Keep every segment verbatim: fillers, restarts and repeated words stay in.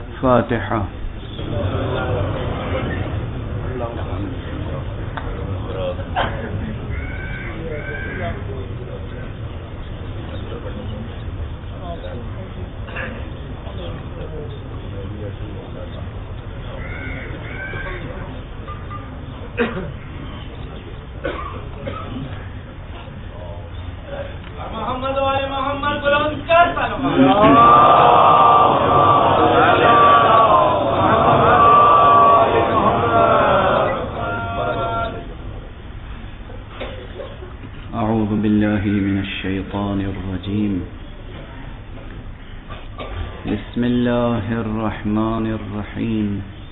فاتحة. محمد والے محمد بلند کر أعوذ بالله من الشيطان الرجيم. بسم الله الرحمن الرحيم.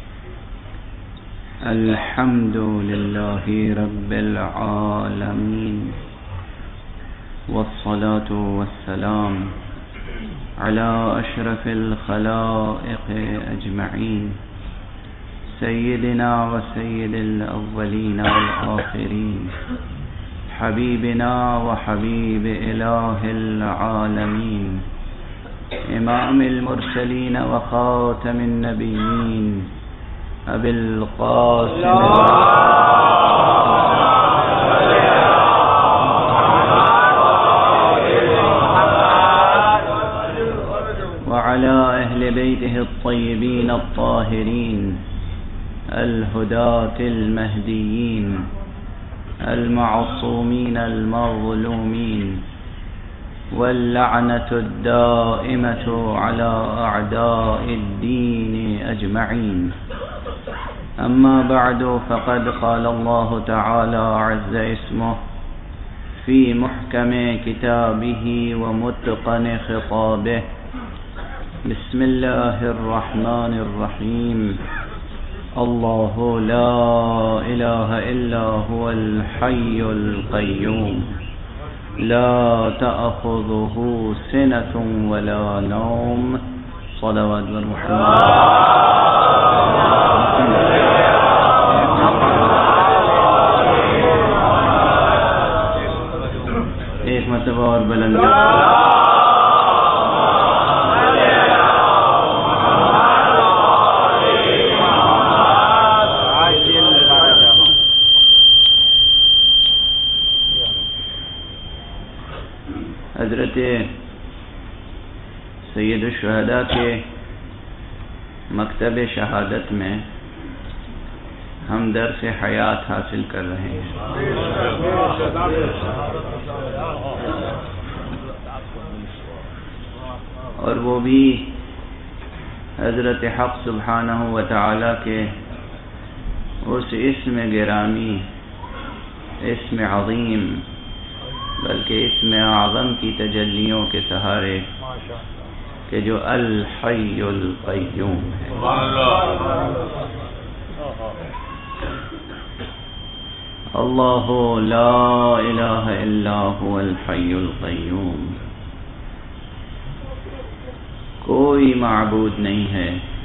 الحمد لله رب العالمين، والصلاة والسلام على أشرف الخلائق أجمعين، سيدنا وسيد الأولين والآخرين، حبيبنا وحبيب إله العالمين، إمام المرسلين وخاتم النبيين، أبي القاسم وعلى أهل بيته الطيبين الطاهرين الهداة المهديين المعصومين المظلومين، واللعنة الدائمة على أعداء الدين أجمعين. أما بعد، فقد قال الله تعالى عز اسمه في محكم كتابه ومتقن خطابه. بسم الله الرحمن الرحيم. الله لا إله إلا هو الحي القيوم، لا تأخذه سنة ولا نوم. صلوات محمد. ایک مرتبہ اور بلند حضرت سید الشہداء کے مکتب شہادت میں ہم درس حیات حاصل کر رہے ہیں. اور وہ بھی حضرت حق سبحانہ و تعالی کے اس اسم گرامی، اسم عظیم، بلکہ اسم اعظم کی تجلیوں کے سہارے کہ جو الحی القیوم ہے. اللہ لا الہ الا هو الحی القیوم. کوئی معبود نہیں ہے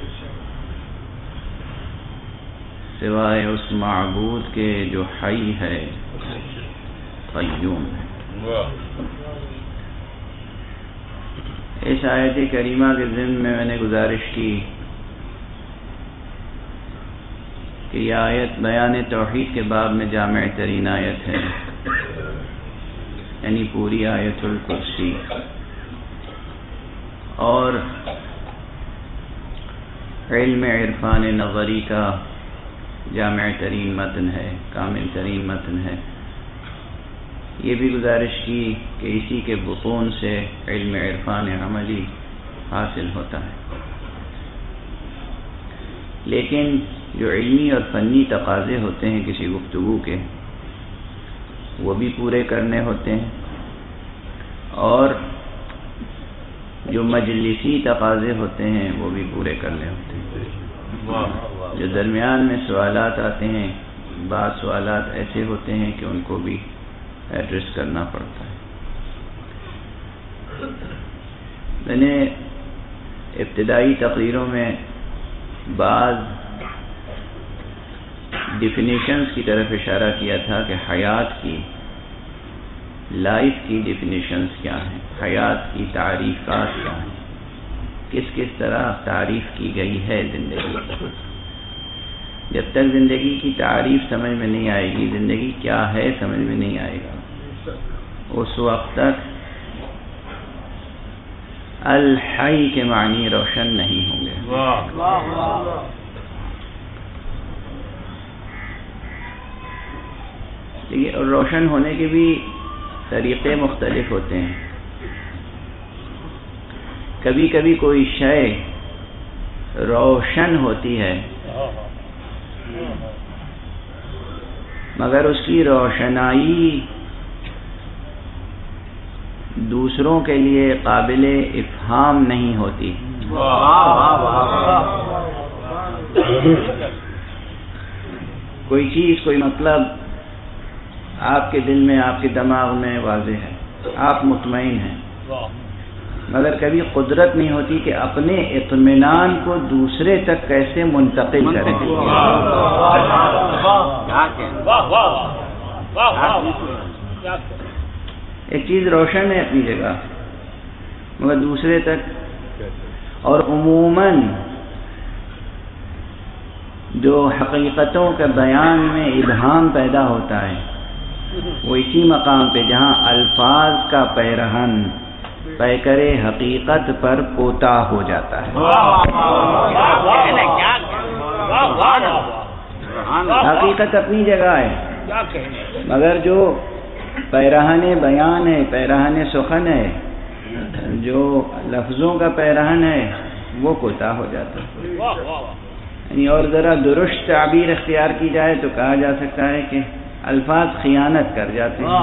سوائے اس معبود کے جو حی ہے، قیوم ہے. اس آیت کریمہ کے ضمن میں میں نے گزارش کی کہ یہ آیت بیان توحید کے باب میں جامع ترین آیت ہے، یعنی پوری آیت الکرسی، اور علم عرفان نظری کا جامع ترین متن ہے، کامل ترین متن ہے. یہ بھی گزارش کی کہ اسی کے بطون سے علم عرفان عملی حاصل ہوتا ہے. لیکن جو علمی اور فنی تقاضے ہوتے ہیں کسی گفتگو کے، وہ بھی پورے کرنے ہوتے ہیں، اور جو مجلسی تقاضے ہوتے ہیں وہ بھی پورے کرنے ہوتے ہیں. جو درمیان میں سوالات آتے ہیں، بعض سوالات ایسے ہوتے ہیں کہ ان کو بھی ایڈریس کرنا پڑتا ہے. میں نے ابتدائی تقریروں میں بعض ڈیفینیشنز کی طرف اشارہ کیا تھا کہ حیات کی، لائف کی ڈیفینیشنز کیا ہیں، حیات کی تعریفات کیا ہیں، کس کس طرح تعریف کی گئی ہے زندگی کی۔ جب تک زندگی کی تعریف سمجھ میں نہیں آئے گی، زندگی کیا ہے سمجھ میں نہیں آئے گا، اس وقت تک الحی کے معنی روشن نہیں ہوں گے۔ دیکھیے، اور روشن ہونے کے بھی طریقے مختلف ہوتے ہیں۔ کبھی کبھی کوئی شے روشن ہوتی ہے مگر اس کی روشنائی دوسروں کے لیے قابل افہام نہیں ہوتی۔ کوئی چیز، کوئی مطلب آپ کے دل میں، آپ کے دماغ میں واضح ہے، آپ مطمئن ہیں، مگر کبھی قدرت نہیں ہوتی کہ اپنے اطمینان کو دوسرے تک کیسے منتقل کریں۔ ایک چیز روشن ہے اپنی جگہ مگر دوسرے تک، اور عموماً جو حقیقتوں کے بیان میں ابہام پیدا ہوتا ہے وہ اسی مقام پہ جہاں الفاظ کا پیرہن پیکر حقیقت پر پوتا ہو جاتا ہے۔ حقیقت اپنی جگہ ہے مگر جو پیرہن بیان ہے، پیرہن سخن ہے، جو لفظوں کا پیرہن ہے وہ پوتا ہو جاتا ہے۔ یعنی اور ذرا درست تعبیر اختیار کی جائے تو کہا جا سکتا ہے کہ الفاظ خیانت کر جاتے ہیں۔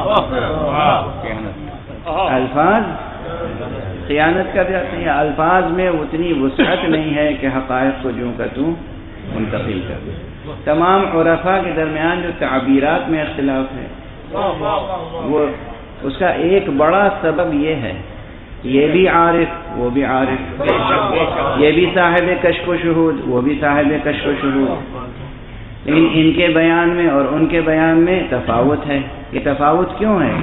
الفاظ خیانت کر جاتے ہیں، الفاظ میں اتنی وسعت نہیں ہے کہ حقائق کو جوں کا توں منتقل کر دیں۔ تمام عرفاء کے درمیان جو تعبیرات میں اختلاف ہے وہ اس کا ایک بڑا سبب یہ ہے، یہ بھی عارف وہ بھی عارف، یہ بھی صاحب کشف و شہود وہ بھی صاحب کشف و شہود، لیکن ان کے بیان میں اور ان کے بیان میں تفاوت ہے۔ یہ تفاوت کیوں ہے؟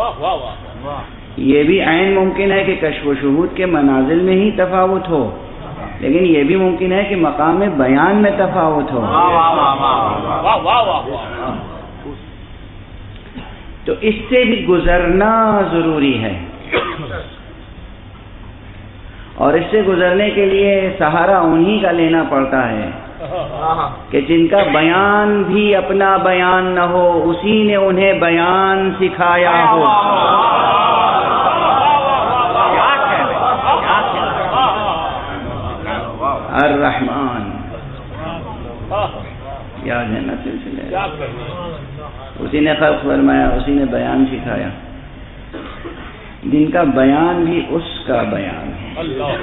یہ بھی عین ممکن ہے کہ کشف و شہود کے منازل میں ہی تفاوت ہو، لیکن یہ بھی ممکن ہے کہ مقام بیان میں تفاوت ہو۔ تو اس سے بھی گزرنا ضروری ہے، اور اس سے گزرنے کے لیے سہارا انہی کا لینا پڑتا ہے کہ جن کا بیان بھی اپنا بیان نہ ہو، اسی نے انہیں بیان سکھایا ہو۔ الرحمن یاد ہے نا سلسلے، اسی نے خلق فرمایا، اسی نے بیان سکھایا، جن کا بیان بھی اس کا بیان ہے۔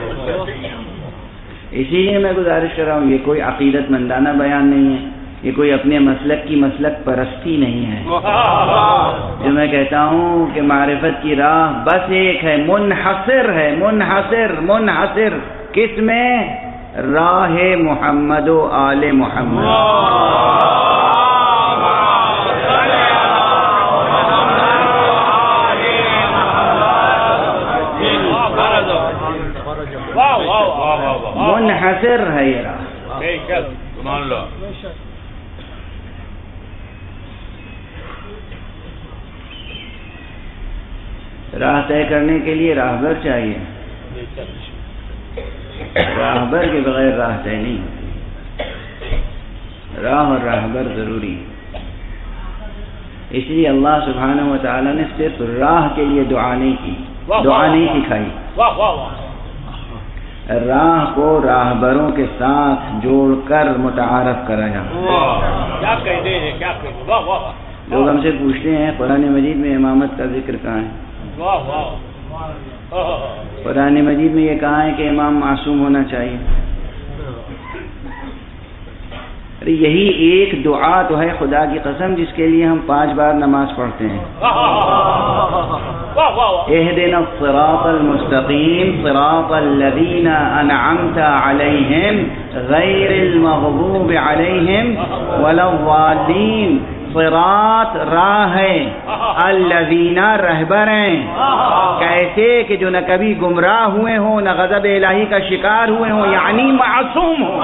اسی لیے میں گزارش کر رہا ہوں، یہ کوئی عقیدت مندانہ بیان نہیں ہے، یہ کوئی اپنے مسلک کی مسلک پرستی نہیں ہے۔ جو میں کہتا ہوں کہ معرفت کی راہ بس ایک ہے، منحصر ہے، منحصر منحصر کس میں؟ راہ محمد و آل محمد۔ منحصر ہے یہ راہ۔ راہ طے کرنے کے لیے راہبر چاہیے، راہبر کے بغیر راہ طے نہیں ہوتی، راہ اور راہبر ضروری۔ اس لیے اللہ سبحانہ و تعالیٰ نے صرف راہ کے لیے دعا نہیں کی، دعا نہیں سکھائی، راہ کو راہبروں کے ساتھ جوڑ کر متعارف کرایا۔ لوگ ہم سے پوچھتے ہیں قرآن مجید میں امامت کا ذکر کہاں ہے؟ قرآن مجید میں یہ کہا ہے کہ امام معصوم ہونا چاہیے۔ ارے یہی ایک دعا تو ہے خدا کی قسم جس کے لیے ہم پانچ بار نماز پڑھتے ہیں، اہدنا الصراط المستقیم صراط الذین انعمت علیہم غیر المغضوب علیہم ولا الضالین صراط راہ ہے، الذین رہبر ہیں، کیسے کہ جو نہ کبھی گمراہ ہوئے ہوں نہ غضب الہی کا شکار ہوئے ہوں، یعنی معصوم ہوں۔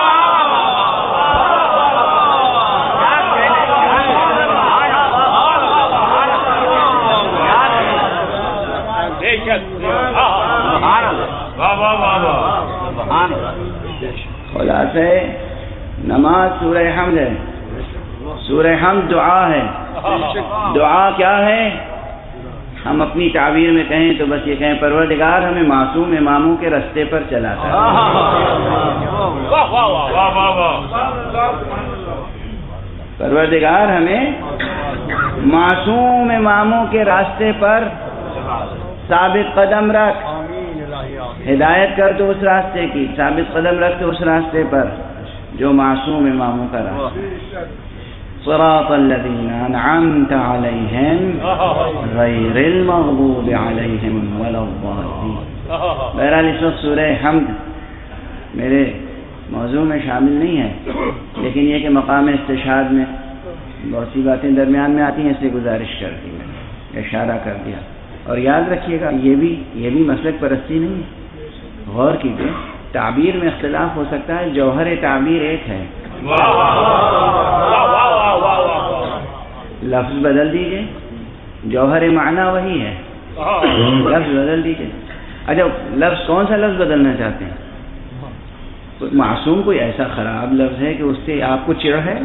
خلاصہ نماز سورہ حمد ہے، سورہ حمد دعا ہے۔ دعا کیا ہے؟ ہم اپنی تعبیر میں کہیں تو بس یہ کہیں پروردگار ہمیں معصوم اماموں کے رستے پر چلاتا ہے۔ پروردگار ہمیں معصوم اماموں کے راستے پر ثابت قدم رکھ، ہدایت کر تو اس راستے کی، ثابت قدم رکھ تو اس راستے پر جو معصوم اماموں کا راستہ۔ صراط الذین انعمت علیہم غیر المغضوب علیہم ولا الضالین۔ بہرحال اس وقت سورہ حمد میرے موضوع میں شامل نہیں ہے، لیکن یہ کہ مقام استشہاد میں بہت سی باتیں درمیان میں آتی ہیں، اس لیے گزارش کر دی میں نے، اشارہ کر دیا۔ اور یاد رکھیے گا یہ بھی یہ بھی مسلک پرستی نہیں ہے، غور کیجیے، تعبیر میں اختلاف ہو سکتا ہے، جوہر تعبیر ایک ہے، لفظ بدل دیجئے، جوہر معنی وہی ہے، لفظ بدل دیجئے۔ اچھا لفظ کون سا لفظ بدلنا چاہتے ہیں؟ معصوم کوئی ایسا خراب لفظ ہے کہ اس سے آپ کو چڑ ہے؟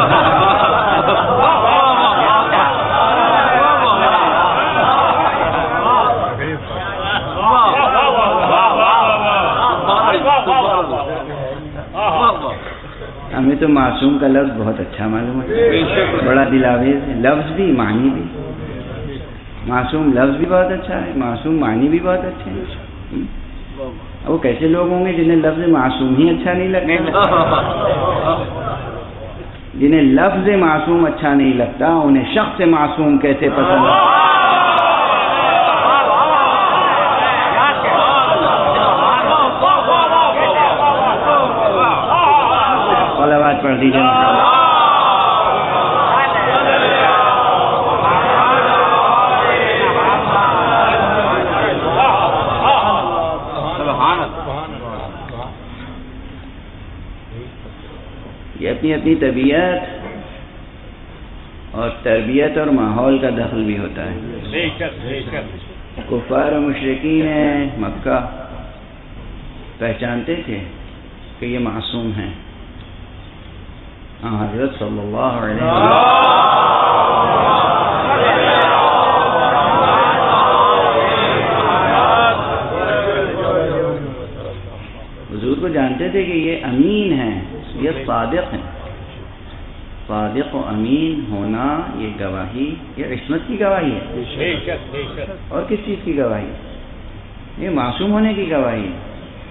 ہمیں تو معصوم کا لفظ بہت اچھا معلوم ہے، بڑا دلاویز ہے، لفظ بھی معنی بھی، معصوم لفظ بھی بہت اچھا ہے، معصوم معنی بھی بہت اچھے ہیں۔ وہ کیسے لوگ ہوں گے جنہیں لفظ معصوم ہی اچھا نہیں لگتا؟ جنہیں لفظ معصوم اچھا نہیں لگتا انہیں شخص معصوم کیسے پسند ہے؟ صلوات پڑھ دیجیے۔ یہ اپنی اپنی طبیعت اور تربیت اور ماحول کا دخل بھی ہوتا ہے۔ کفار و مشرکین مکہ پہچانتے تھے کہ یہ معصوم ہیں، حضرت صلی اللہ علیہ وسلم حضور کو جانتے تھے کہ یہ امین ہیں، یہ صادق ہیں۔ صادق و امین ہونا یہ گواہی، یہ عصمت کی گواہی ہے، اور کس چیز کی گواہی ہے؟ یہ معصوم ہونے کی گواہی ہے۔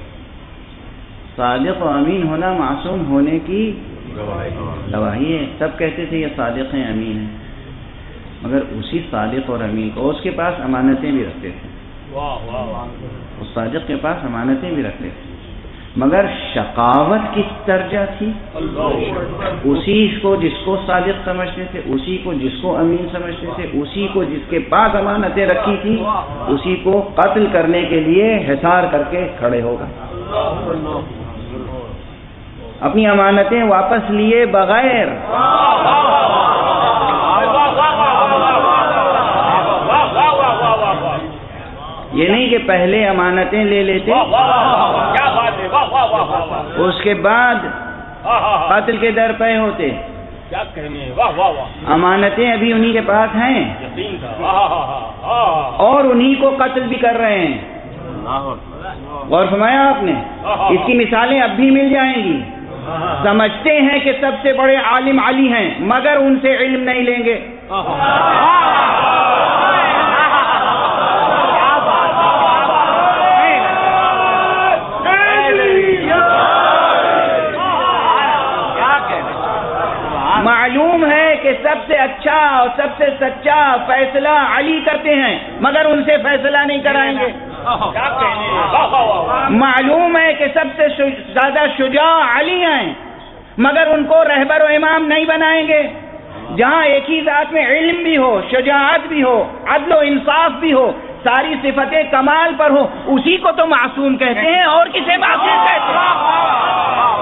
صادق و امین ہونا معصوم ہونے کی گواہی ہے۔ سب کہتے تھے یہ صادق ہیں، امین ہیں، مگر اسی صادق اور امین کو اس کے پاس امانتیں بھی رکھتے تھے، اس صادق کے پاس امانتیں بھی رکھتے تھے، مگر شقاوت کس درجہ تھی؟ اسی کو جس کو صادق سمجھتے تھے، اسی کو جس کو امین سمجھتے تھے، اسی کو جس کے پاس امانتیں رکھی تھی، اسی کو قتل کرنے کے لیے حصار کر کے کھڑے ہو گئے، اپنی امانتیں واپس لیے بغیر۔ یہ نہیں کہ پہلے امانتیں لے لیتے اس کے بعد قتل کے در پہ ہوتے، امانتیں ابھی انہی کے پاس ہیں اور انہی کو قتل بھی کر رہے ہیں۔ غور فرمایا آپ نے؟ اس کی مثالیں اب بھی مل جائیں گی۔ سمجھتے ہیں کہ سب سے بڑے عالم علی ہیں، مگر ان سے علم نہیں لیں گے۔ معلوم ہے کہ سب سے اچھا اور سب سے سچا فیصلہ علی کرتے ہیں، مگر ان سے فیصلہ نہیں کرائیں گے۔ معلوم ہے کہ سب سے زیادہ شجاع علی ہیں، مگر ان کو رہبر و امام نہیں بنائیں گے۔ جہاں ایک ہی ذات میں علم بھی ہو، شجاعت بھی ہو، عدل و انصاف بھی ہو، ساری صفتیں کمال پر ہو، اسی کو تو معصوم کہتے ہیں، اور کسے معصوم کہتے ہیں؟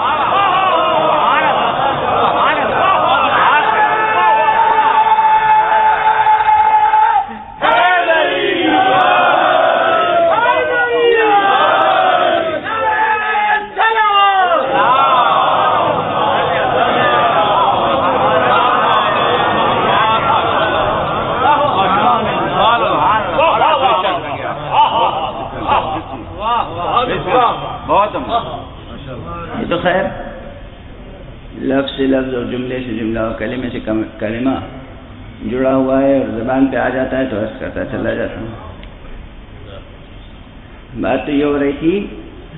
یہ تو خیر لفظ سے لفظ اور جملے سے جملہ اور کلمے سے کلمہ جڑا ہوا ہے اور زبان پہ آ جاتا ہے تو عرض کرتا چلا جاتا ہوں۔ بات تو یہ ہو رہی تھی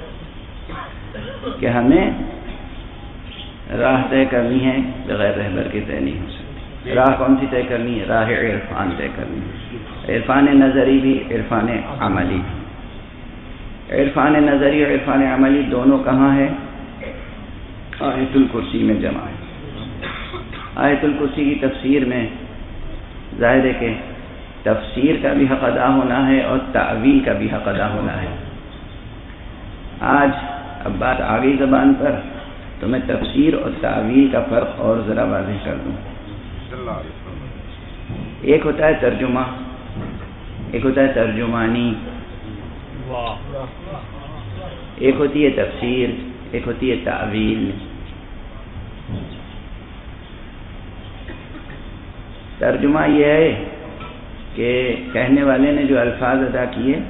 کہ ہمیں راہ طے کرنی ہے، بغیر رہبر کے طے نہیں ہو سکتی۔ راہ کون سی طے کرنی ہے؟ راہ عرفان طے کرنی ہے، عرفان نظری بھی، عرفان عملی بھی۔ عرفان نظری اور عرفان عملی دونوں کہاں ہے؟ آیت الکرسی میں جمع ہے۔ آیت الکرسی کی تفسیر میں ظاہر ہے کہ تفسیر کا بھی حق ادا ہونا ہے اور تعویل کا بھی حق ادا ہونا ہے۔ آج اب بات آ گئی زبان پر تو میں تفسیر اور تعویل کا فرق اور ذرا واضح کر دوں۔ ایک ہوتا ہے ترجمہ، ایک ہوتا ہے ترجمانی، ایک ہوتی ہے تفسیر، ایک ہوتی ہے تعویل۔ ترجمہ یہ ہے کہ کہنے والے نے جو الفاظ ادا کیے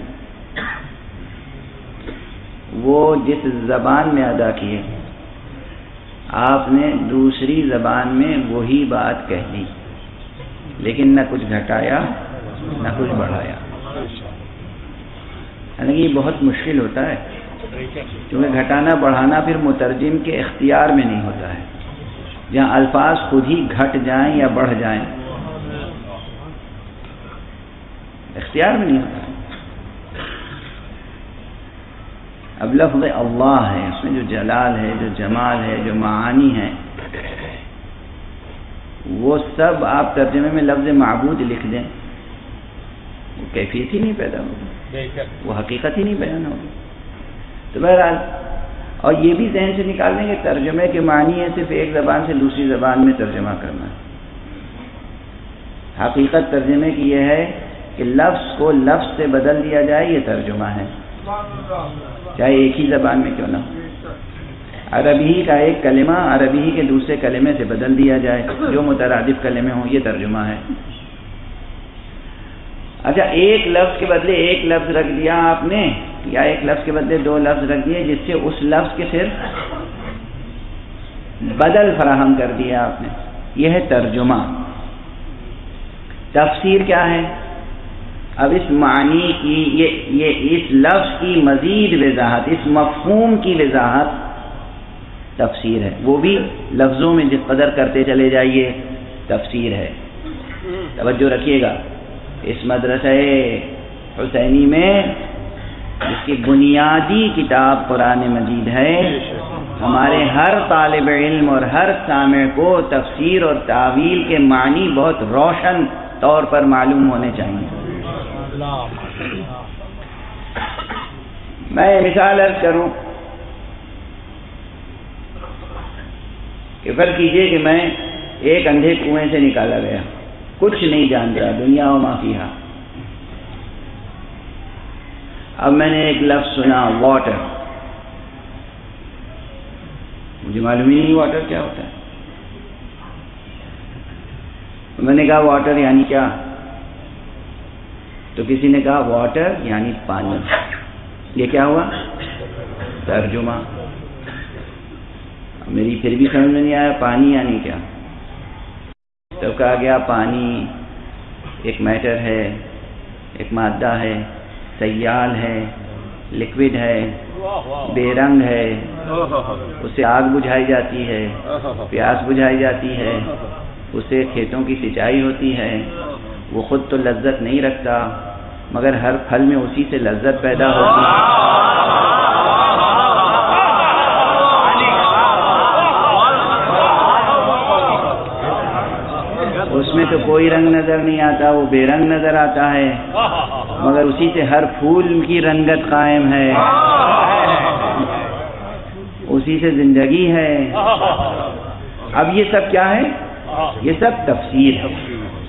وہ جس زبان میں ادا کیے، آپ نے دوسری زبان میں وہی بات کہہ دی، لیکن نہ کچھ گھٹایا نہ کچھ بڑھایا۔ یعنی یہ بہت مشکل ہوتا ہے کیونکہ گھٹانا بڑھانا پھر مترجم کے اختیار میں نہیں ہوتا ہے۔ جہاں الفاظ خود ہی گھٹ جائیں یا بڑھ جائیں اختیار میں نہیں ہوتا۔ اب لفظ اللہ ہے، اس میں جو جلال ہے، جو جمال ہے، جو معانی ہے، وہ سب آپ ترجمے میں لفظ معبود لکھ دیں، وہ کیفیت ہی نہیں پیدا ہوگی، وہ حقیقت ہی نہیں بیان ہوگی۔ تو بہرحال اور یہ بھی ذہن سے نکال دیں کہ ترجمے کے معنی ہے صرف ایک زبان سے دوسری زبان میں ترجمہ کرنا ہے۔ حقیقت ترجمے کی یہ ہے کہ لفظ کو لفظ سے بدل دیا جائے، یہ ترجمہ ہے، چاہے ایک ہی زبان میں کیوں نہ ہو۔ عربی کا ایک کلمہ عربی کے دوسرے کلمے سے بدل دیا جائے، جو مترادف کلمے ہوں، یہ ترجمہ ہے۔ اچھا، ایک لفظ کے بدلے ایک لفظ رکھ دیا آپ نے، یا ایک لفظ کے بدلے دو لفظ رکھ دیے، جس سے اس لفظ کے صرف بدل فراہم کر دیا آپ نے، یہ ہے ترجمہ۔ تفسیر کیا ہے؟ اب اس معنی کی یہ یہ اس لفظ کی مزید وضاحت، اس مفہوم کی وضاحت تفسیر ہے، وہ بھی لفظوں میں جس قدر کرتے چلے جائیے تفسیر ہے۔ توجہ رکھیے گا، اس مدرسہ حسینی میں جس کی بنیادی کتاب قرآن مجید ہے، ہمارے ہر طالب علم اور ہر سامع کو تفسیر اور تعویل کے معنی بہت روشن طور پر معلوم ہونے چاہیے۔ میں مثال عرض کروں کہ فرض کیجئے کہ میں ایک اندھے کنویں سے نکالا گیا، کچھ نہیں جانتا دنیا و ما فیہا۔ اب میں نے ایک لفظ سنا واٹر، مجھے معلوم ہی نہیں واٹر کیا ہوتا ہے۔ میں نے کہا واٹر یعنی کیا؟ تو کسی نے کہا واٹر یعنی پانی۔ یہ کیا ہوا؟ ترجمہ۔ میری پھر بھی سمجھ میں نہیں آیا پانی یعنی کیا۔ تو کہا گیا پانی ایک میٹر ہے، ایک مادہ ہے، سیال ہے، لکوڈ ہے، بے رنگ ہے، اس سے آگ بجھائی جاتی ہے، پیاس بجھائی جاتی ہے، اس سے کھیتوں کی سینچائی ہوتی ہے۔ وہ خود تو لذت نہیں رکھتا مگر ہر پھل میں اسی سے لذت پیدا ہوتی ہے۔ کوئی رنگ نظر نہیں آتا، وہ بے رنگ نظر آتا ہے، مگر اسی سے ہر پھول کی رنگت قائم ہے، اسی سے زندگی ہے۔ اب یہ سب کیا ہے؟ یہ سب تفسیر ہے۔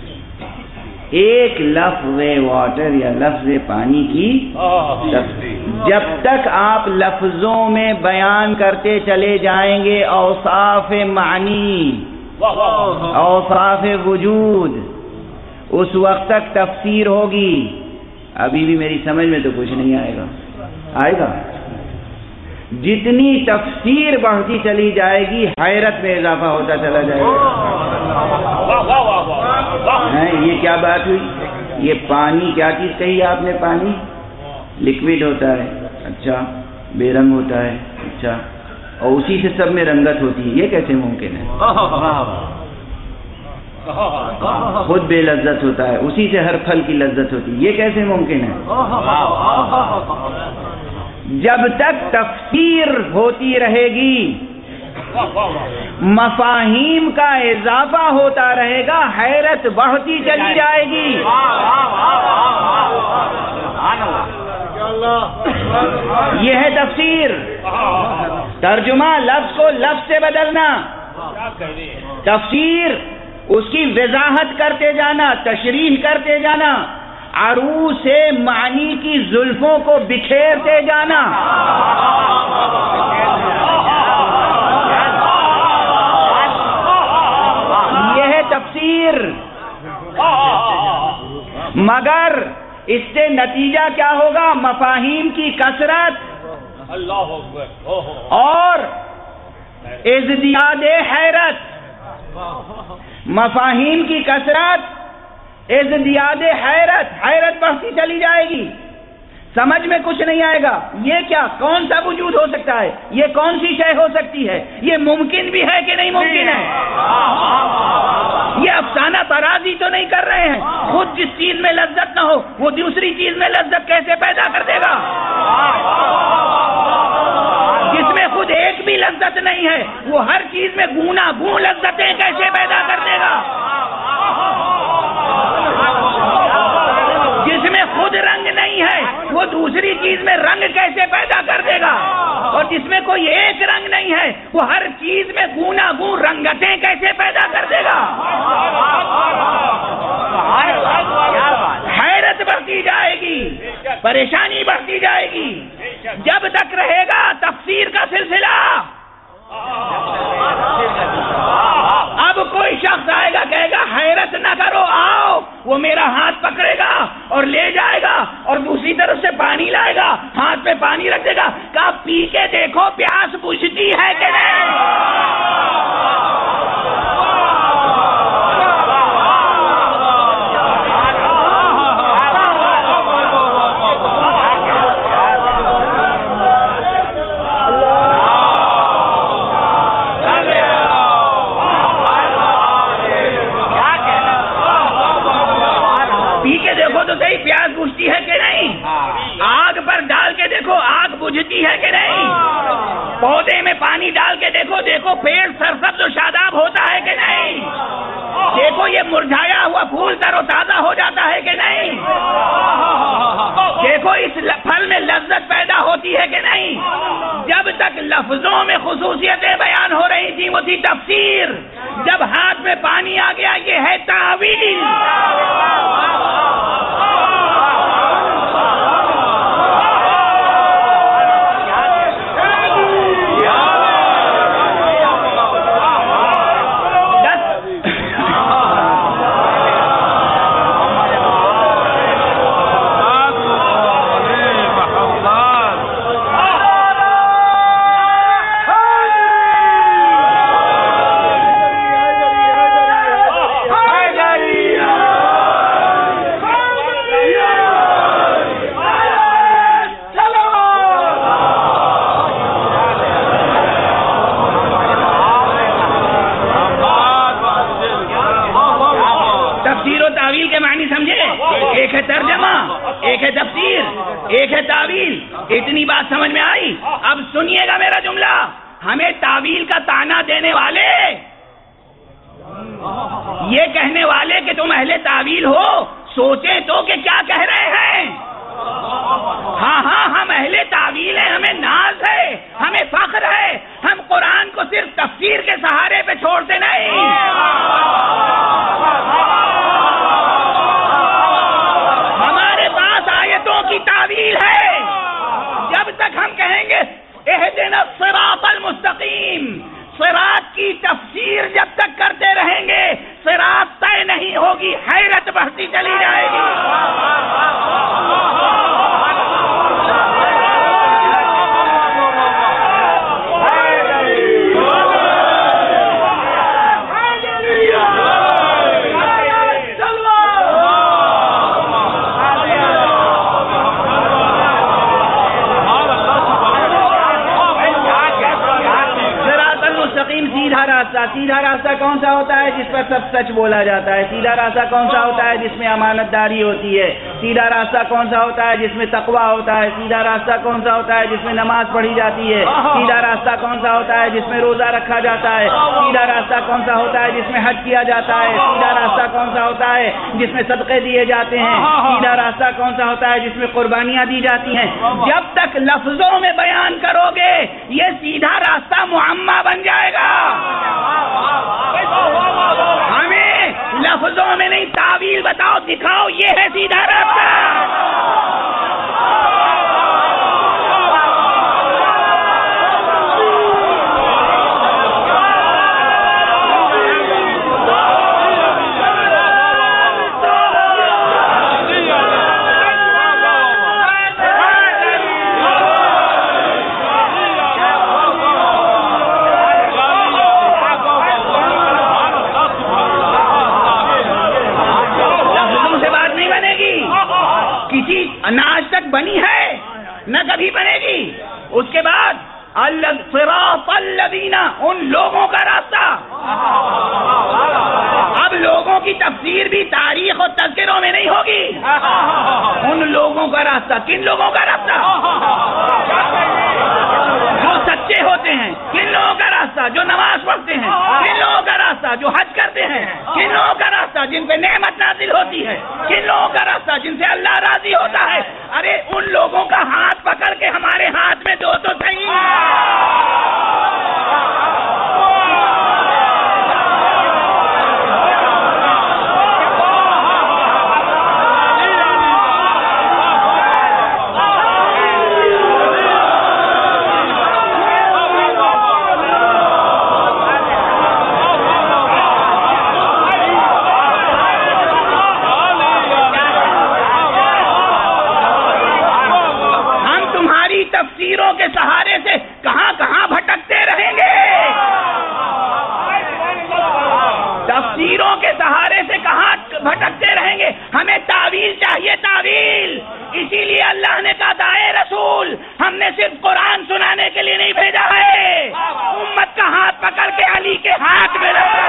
ایک لفظ واٹر یا لفظ پانی کی جب تک آپ لفظوں میں بیان کرتے چلے جائیں گے اوصاف معنی، اوصاف وجود، اس وقت تک تفسیر ہوگی۔ ابھی بھی میری سمجھ میں تو کچھ نہیں آئے گا، آئے گا؟ جتنی تفسیر بڑھتی چلی جائے گی حیرت میں اضافہ ہوتا چلا جائے گا۔ یہ کیا بات ہوئی؟ یہ پانی کیا چیز کہی آپ نے؟ پانی لکوڈ ہوتا ہے، اچھا، بے رنگ ہوتا ہے، اچھا، اور اسی سے سب میں رنگت ہوتی ہے، یہ کیسے ممکن ہے؟ خود بے لذت ہوتا ہے، اسی سے ہر پھل کی لذت ہوتی ہے، یہ کیسے ممکن ہے؟ جب تک تفسیر ہوتی رہے گی، مفاہیم کا اضافہ ہوتا رہے گا، حیرت بڑھتی چلی جائے گی۔ یہ ہے تفسیر، ترجمہ لفظ کو لفظ سے بدلنا، تفسیر اس کی وضاحت کرتے جانا، تشریح کرتے جانا، عروض سے معنی کی زلفوں کو بکھیرتے جانا۔ یہ ہے تفسیر۔ مگر اس سے نتیجہ کیا ہوگا؟ مفاہیم کی کثرت اور ازدیاد حیرت۔ مفاہیم کی کثرت، ازدیاد حیرت، حیرت بڑھتی چلی جائے گی، سمجھ میں کچھ نہیں آئے گا۔ یہ کیا، کون سا وجود ہو سکتا ہے؟ یہ کون سی شے ہو سکتی ہے؟ یہ ممکن بھی ہے کہ نہیں ممکن ہے؟ یہ افسانہ ترازی تو نہیں کر رہے ہیں؟ خود جس چیز میں لذت نہ ہو وہ دوسری چیز میں لذت کیسے پیدا کر دے گا؟ جس میں خود ایک بھی لذت نہیں ہے وہ ہر چیز میں گونا گون لذتیں کیسے پیدا کر دے گا؟ جس میں خود رنگ نہیں ہے وہ دوسری چیز میں رنگ کیسے پیدا کر دے گا؟ اور جس میں کوئی ایک رنگ نہیں ہے وہ ہر چیز میں گونا گون رنگتیں کیسے پیدا کر دے گا؟ حیرت بڑھتی جائے گی، پریشانی بڑھتی جائے گی، جب تک رہے گا تفسیر کا سلسلہ۔ اب کوئی شخص آئے گا کہے گا حیرت نہ کرو، آؤ، وہ میرا ہاتھ پکڑے گا اور لے جائے گا اور دوسری طرف سے پانی لائے گا، ہاتھ پہ پانی رکھ دے گا، کہا پی کے دیکھو پیاس بجھتی ہے کہ نہیں؟ پیاس بجھتی ہے کہ نہیں؟ آگ پر ڈال کے دیکھو آگ بجھتی ہے کہ نہیں؟ پودے میں پانی ڈال کے دیکھو دیکھو پیڑ سرسبز و شاداب ہوتا ہے کہ نہیں؟ دیکھو یہ مرجھایا ہوا پھول تر و تازہ ہو جاتا ہے کہ نہیں؟ دیکھو اس پھل میں لذت پیدا ہوتی ہے کہ نہیں؟ جب تک لفظوں میں خصوصیتیں بیان ہو رہی تھی وہ تھی تفسیر، جب ہاتھ میں پانی آ گیا یہ ہے تعویل۔ اتنی بات سمجھ میں آئی؟ اب سنیے گا میرا جملہ، ہمیں تعویل کا تانا دینے والے یہ کہنے والے کہ تم اہل تعویل ہو سوچے تو کہ کیا کہہ رہے ہیں. ہاں ہاں ہم اہل تعویل ہیں، ہمیں ناز ہے، ہمیں فخر ہے، ہم قرآن کو صرف تفسیر کے سہارے پہ چھوڑتے نہیں. ہمارے پاس آیتوں کی تعویل ہے. جب تک ہم کہیں گے اہدنا الصراط المستقیم، صراط کی تفسیر جب تک کرتے رہیں گے صراط طے نہیں ہوگی، حیرت بڑھتی چلی جائے گی. سیدھا راستہ سیدھا راستہ کون سا ہوتا ہے؟ جس پر سب سچ بولا جاتا ہے. سیدھا راستہ کون سا ہوتا ہے؟ جس میں امانت داری ہوتی ہے. سیدھا راستہ کون سا ہوتا ہے؟ جس میں تقویٰ ہوتا ہے. سیدھا راستہ کون سا ہوتا ہے؟ جس میں نماز پڑھی جاتی ہے. سیدھا راستہ کون سا ہوتا ہے؟ جس میں روزہ رکھا جاتا ہے. سیدھا راستہ کون سا ہوتا ہے؟ جس میں حج کیا جاتا ہے. سیدھا راستہ کون سا ہوتا ہے؟ جس میں صدقے دیے جاتے ہیں. سیدھا راستہ کون سا ہوتا ہے؟ جس میں قربانیاں دی جاتی ہیں. جب تک لفظوں میں بیان کرو گے یہ سیدھا راستہ معمہ بن جائے گا. ہمیں لفظوں میں نہیں تعویل بتاؤ، دکھاؤ یہ ہے سیدھا راستہ. نہ آج تک بنی ہے نہ کبھی بنے گی. اس کے بعد الصراط الذین، ان لوگوں کا راستہ. اب لوگوں کی تفسیر بھی تاریخ اور تذکروں میں نہیں ہوگی. ان لوگوں کا راستہ. کن لوگوں کا راستہ؟ جو سچے ہوتے ہیں. کن لوگوں کا راستہ؟ جو نماز پڑھتے ہیں. کن لوگوں کا راستہ؟ جو حج کرتے ہیں. کن لوگوں کا راستہ؟ جن پہ نعمت نازل ہوتی ہے. کن لوگوں کا راستہ؟ جن سے اللہ راضی ہوتا ہے. ارے ان لوگوں کا ہاتھ پکڑ کے ہمارے ہاتھ میں دو تو صحیح. تفسیروں کے سہارے سے کہاں کہاں بھٹکتے رہیں گے. تفسیروں کے سہارے سے کہاں بھٹکتے رہیں گے. ہمیں تعویل چاہیے، تعویل. اسی لیے اللہ نے کہا داعی رسول ہم نے صرف قرآن سنانے کے لیے نہیں بھیجا ہے، امت کا ہاتھ پکڑ کے علی کے ہاتھ میں رکھا.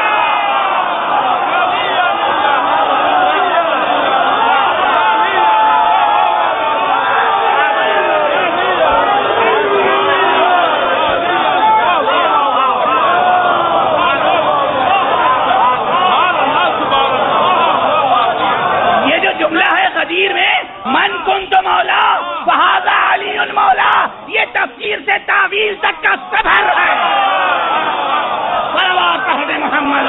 من کنت مولا فہذا علی المولا، یہ تفسیر سے تعویل تک کا سفر ہے. صلوات پڑھے محمد.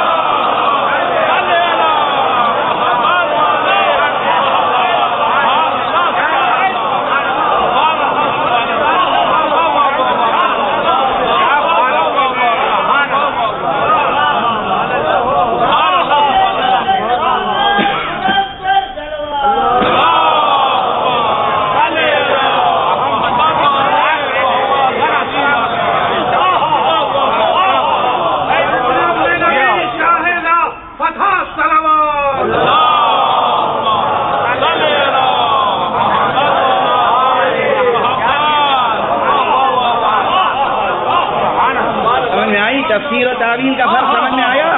تفسیر و تعویل کا فرق سمجھ میں آیا؟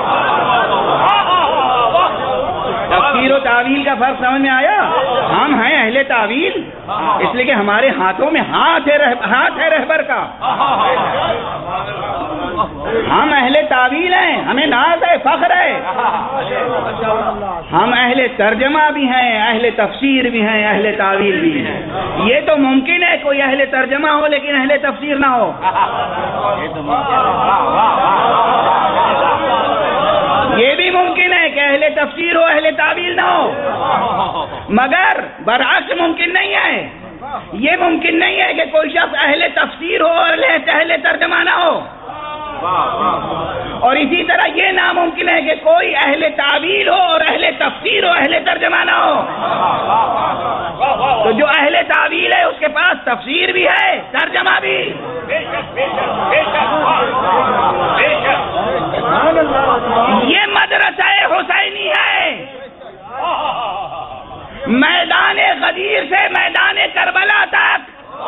تفسیر و تعویل کا فرق سمجھ میں آیا؟ ہم ہیں اہل تعویل اس لیے کہ ہمارے ہاتھوں میں ہاتھ ہے ہاتھ ہے رہبر کا. ہم اہل تعویل ہیں، ہمیں ناز ہے، فخر ہے. ہم اہل ترجمہ بھی ہیں، اہل تفسیر بھی ہیں، اہل تعویل بھی ہیں. یہ تو ممکن ہے کوئی اہل ترجمہ ہو لیکن اہل تفسیر نہ ہو. یہ بھی ممکن ہے کہ اہل تفسیر ہو، اہل تعویل نہ ہو، مگر برعکس ممکن نہیں ہے. یہ ممکن نہیں ہے کہ کوئی شخص اہل تفسیر ہو اور اہل ترجمہ نہ ہو. اور اسی طرح یہ ناممکن ہے کہ کوئی اہل تعویل ہو اور اہل تفسیر ہو، اہل ترجمہ نہ ہو. تو جو اہل تعویل ہے اس کے پاس تفسیر بھی ہے، ترجمہ بھی. یہ مدرسہ حسینی ہے. میدان غدیر سے میدان کربلا تک،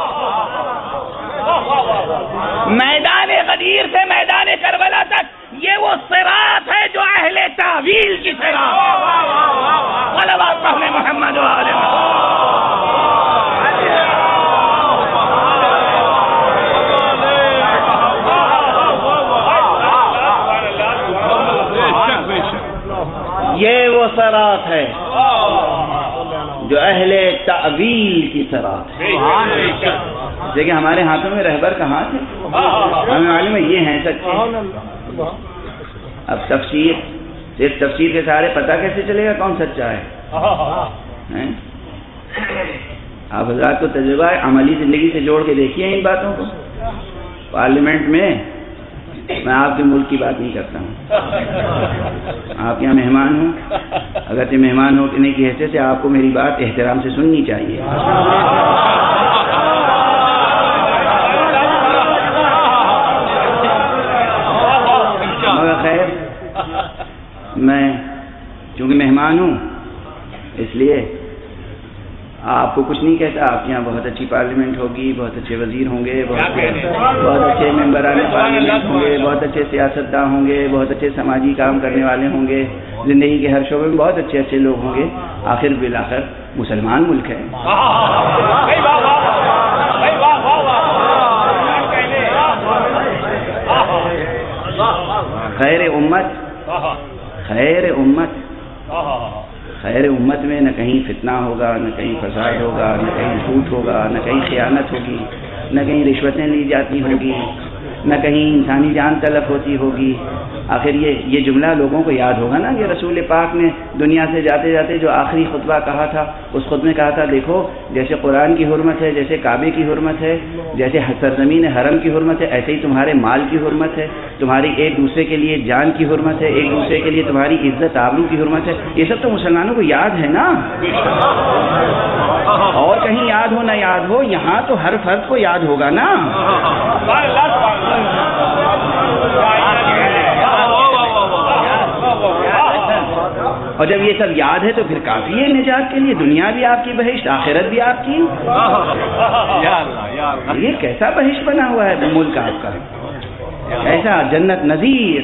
میدان غدیر سے میدان کربلا تک یہ وہ صراط ہے جو اہل تعویل کی صراط. صلوات محمد و آل یہ وہ صراط ہے جو اہل تعویل کی صراط ہے. دیکھیں ہمارے ہاتھوں میں رہبر کہاں تھے، ہمیں معلوم ہے یہ ہیں سچے. اب تفسیر، صرف تفسیر کے سارے پتہ کیسے چلے گا کون سچا ہے؟ آپ حضرات کو تجربہ ہے، عملی زندگی سے جوڑ کے دیکھیے ان باتوں کو. پارلیمنٹ میں میں آپ کے ملک کی بات نہیں کرتا ہوں، آپ یہاں مہمان ہوں، اگرچہ مہمان ہونے کی حیثیت سے آپ کو میری بات احترام سے سننی چاہیے. مگر خیر، میں چونکہ مہمان ہوں اس لیے آپ کو کچھ نہیں کہتا. آپ کے یہاں بہت اچھی پارلیمنٹ ہوگی، بہت اچھے وزیر ہوں گے، بہت بہت اچھے ممبران پارلیمنٹ ہوں گے، بہت اچھے سیاستداں ہوں گے، بہت اچھے سماجی کام کرنے والے ہوں گے، زندگی کے ہر شعبے میں بہت اچھے اچھے لوگ ہوں گے. آخر بالآخر مسلمان ملک ہے. خیر امت، خیر امت خیر امت میں نہ کہیں فتنہ ہوگا، نہ کہیں فساد ہوگا، نہ کہیں جھوٹ ہوگا، نہ کہیں خیانت ہوگی، نہ کہیں رشوتیں لی جاتی ہوں گی، نہ کہیں انسانی جان تلف ہوتی ہوگی. آخر یہ یہ جملہ لوگوں کو یاد ہوگا نا کہ رسول پاک نے دنیا سے جاتے جاتے جو آخری خطبہ کہا تھا، اس خطبے میں کہا تھا دیکھو جیسے قرآن کی حرمت ہے، جیسے کعبے کی حرمت ہے، جیسے سرزمین حرم کی حرمت ہے، ایسے ہی تمہارے مال کی حرمت ہے، تمہاری ایک دوسرے کے لیے جان کی حرمت ہے، ایک دوسرے کے لیے تمہاری عزت آبرو کی حرمت ہے. یہ سب تو مسلمانوں کو یاد ہے نا. اور کہیں یاد ہو نہ یاد ہو، یہاں تو ہر فرد کو یاد ہوگا نا. اور جب یہ سب یاد ہے تو پھر کافی ہے نجات کے لیے. دنیا بھی آپ کی بہشت، آخرت بھی آپ کی. یہ کیسا بہشت بنا ہوا ہے ملک آپ کا، ایسا جنت نظیر.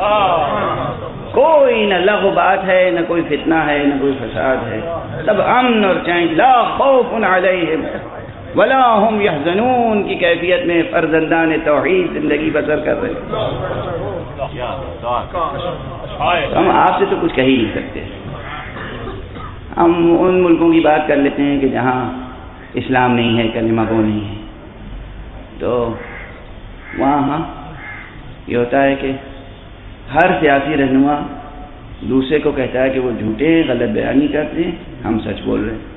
کوئی نہ لغو بات ہے، نہ کوئی فتنہ ہے، نہ کوئی فساد ہے. سب امن اور چین، لا خوف علیہم ولا هم يحزنون کی کیفیت میں فرزندان توحید زندگی بسر کر رہے ہیں. ہم آپ سے تو کچھ کہہ ہی نہیں سکتے. ہم ان ملکوں کی بات کر لیتے ہیں کہ جہاں اسلام نہیں ہے، کلمہ گو نہیں ہے، تو وہاں ہاں یہ ہوتا ہے کہ ہر سیاسی رہنما دوسرے کو کہتا ہے کہ وہ جھوٹے غلط بیانی کرتے ہیں، ہم سچ بول رہے ہیں.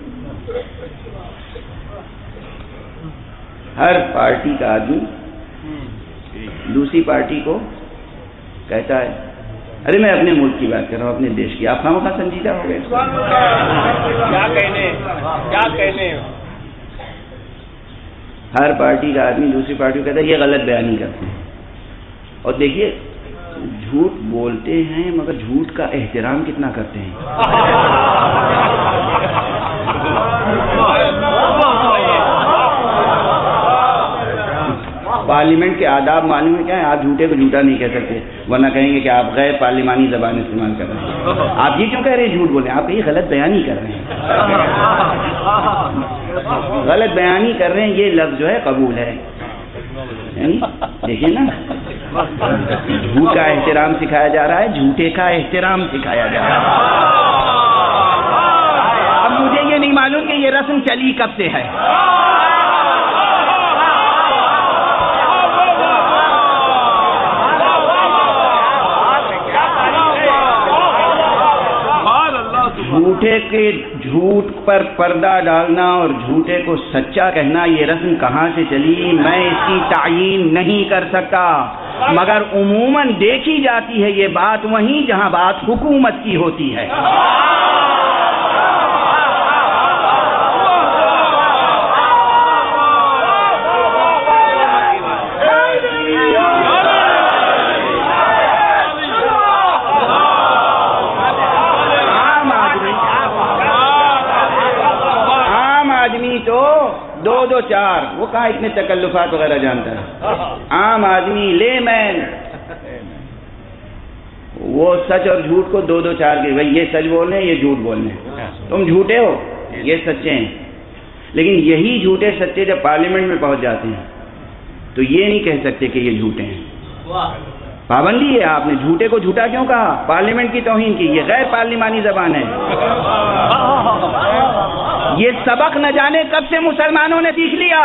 ہر پارٹی کا آدمی دوسری پارٹی کو کہتا ہے ارے میں اپنے ملک کی بات کر رہا ہوں، اپنے دیش کی. آپ خامخواہ سنجیدہ ہو گئے. کیا کہنے کیا کہنے ہر پارٹی کا آدمی دوسری پارٹی کو کہتا ہے یہ غلط بیانی کرتے ہیں. اور دیکھیے جھوٹ بولتے ہیں مگر جھوٹ کا احترام کتنا کرتے ہیں. پارلیمنٹ کے آداب معلوم ہے کیا ہے؟ آپ جھوٹے کو جھوٹا نہیں کہہ سکتے، ورنہ کہیں گے کہ آپ غیر پارلیمانی زبان استعمال کر رہے ہیں. آپ یہ کیوں کہہ رہے ہیں جھوٹ بولیں؟ آپ یہ غلط بیانی کر رہے ہیں. غلط بیانی کر رہے ہیں، یہ لفظ جو ہے قبول ہے. دیکھیے نا جھوٹ کا احترام سکھایا جا رہا ہے، جھوٹے کا احترام سکھایا جا رہا ہے۔ اب مجھے یہ نہیں معلوم کہ یہ رسم چلی کب سے ہے۔ جھوٹے کے جھوٹ پر پردہ ڈالنا اور جھوٹے کو سچا کہنا، یہ رسم کہاں سے چلی میں اس کی تعیین نہیں کر سکتا، مگر عموماً دیکھی جاتی ہے یہ بات وہیں جہاں بات حکومت کی ہوتی ہے۔ تو دو دو چار وہ کہاں اتنے تکلفات وغیرہ جانتا ہے؟ عام آدمی لے مین وہ سچ اور جھوٹ کو دو دو چار کے، بھائی یہ سچ بولنے یہ جھوٹ بولنے، تم جھوٹے ہو یہ سچے ہیں۔ لیکن یہی جھوٹے سچے جب پارلیمنٹ میں پہنچ جاتے ہیں تو یہ نہیں کہہ سکتے کہ یہ جھوٹے ہیں۔ پابندی ہے، آپ نے جھوٹے کو جھوٹا کیوں کہا؟ پارلیمنٹ کی توہین کی، یہ غیر پارلیمانی زبان ہے۔ یہ سبق نہ جانے کب سے مسلمانوں نے سیکھ لیا،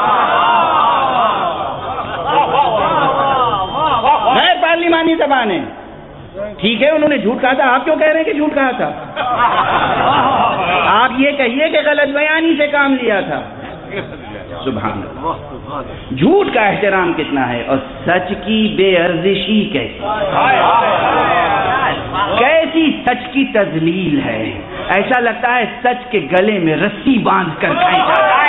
غیر پارلیمانی زبان ہے۔ ٹھیک ہے انہوں نے جھوٹ کہا تھا، آپ کیوں کہہ رہے ہیں کہ جھوٹ کہا تھا؟ آپ یہ کہیے کہ غلط بیانی سے کام لیا تھا۔ سبحان اللہ، جھوٹ کا احترام کتنا ہے اور سچ کی بے ارزشی کیسی کیسی سچ کی تذلیل ہے، ایسا لگتا ہے سچ کے گلے میں رسی باندھ کر کھینچا جائے۔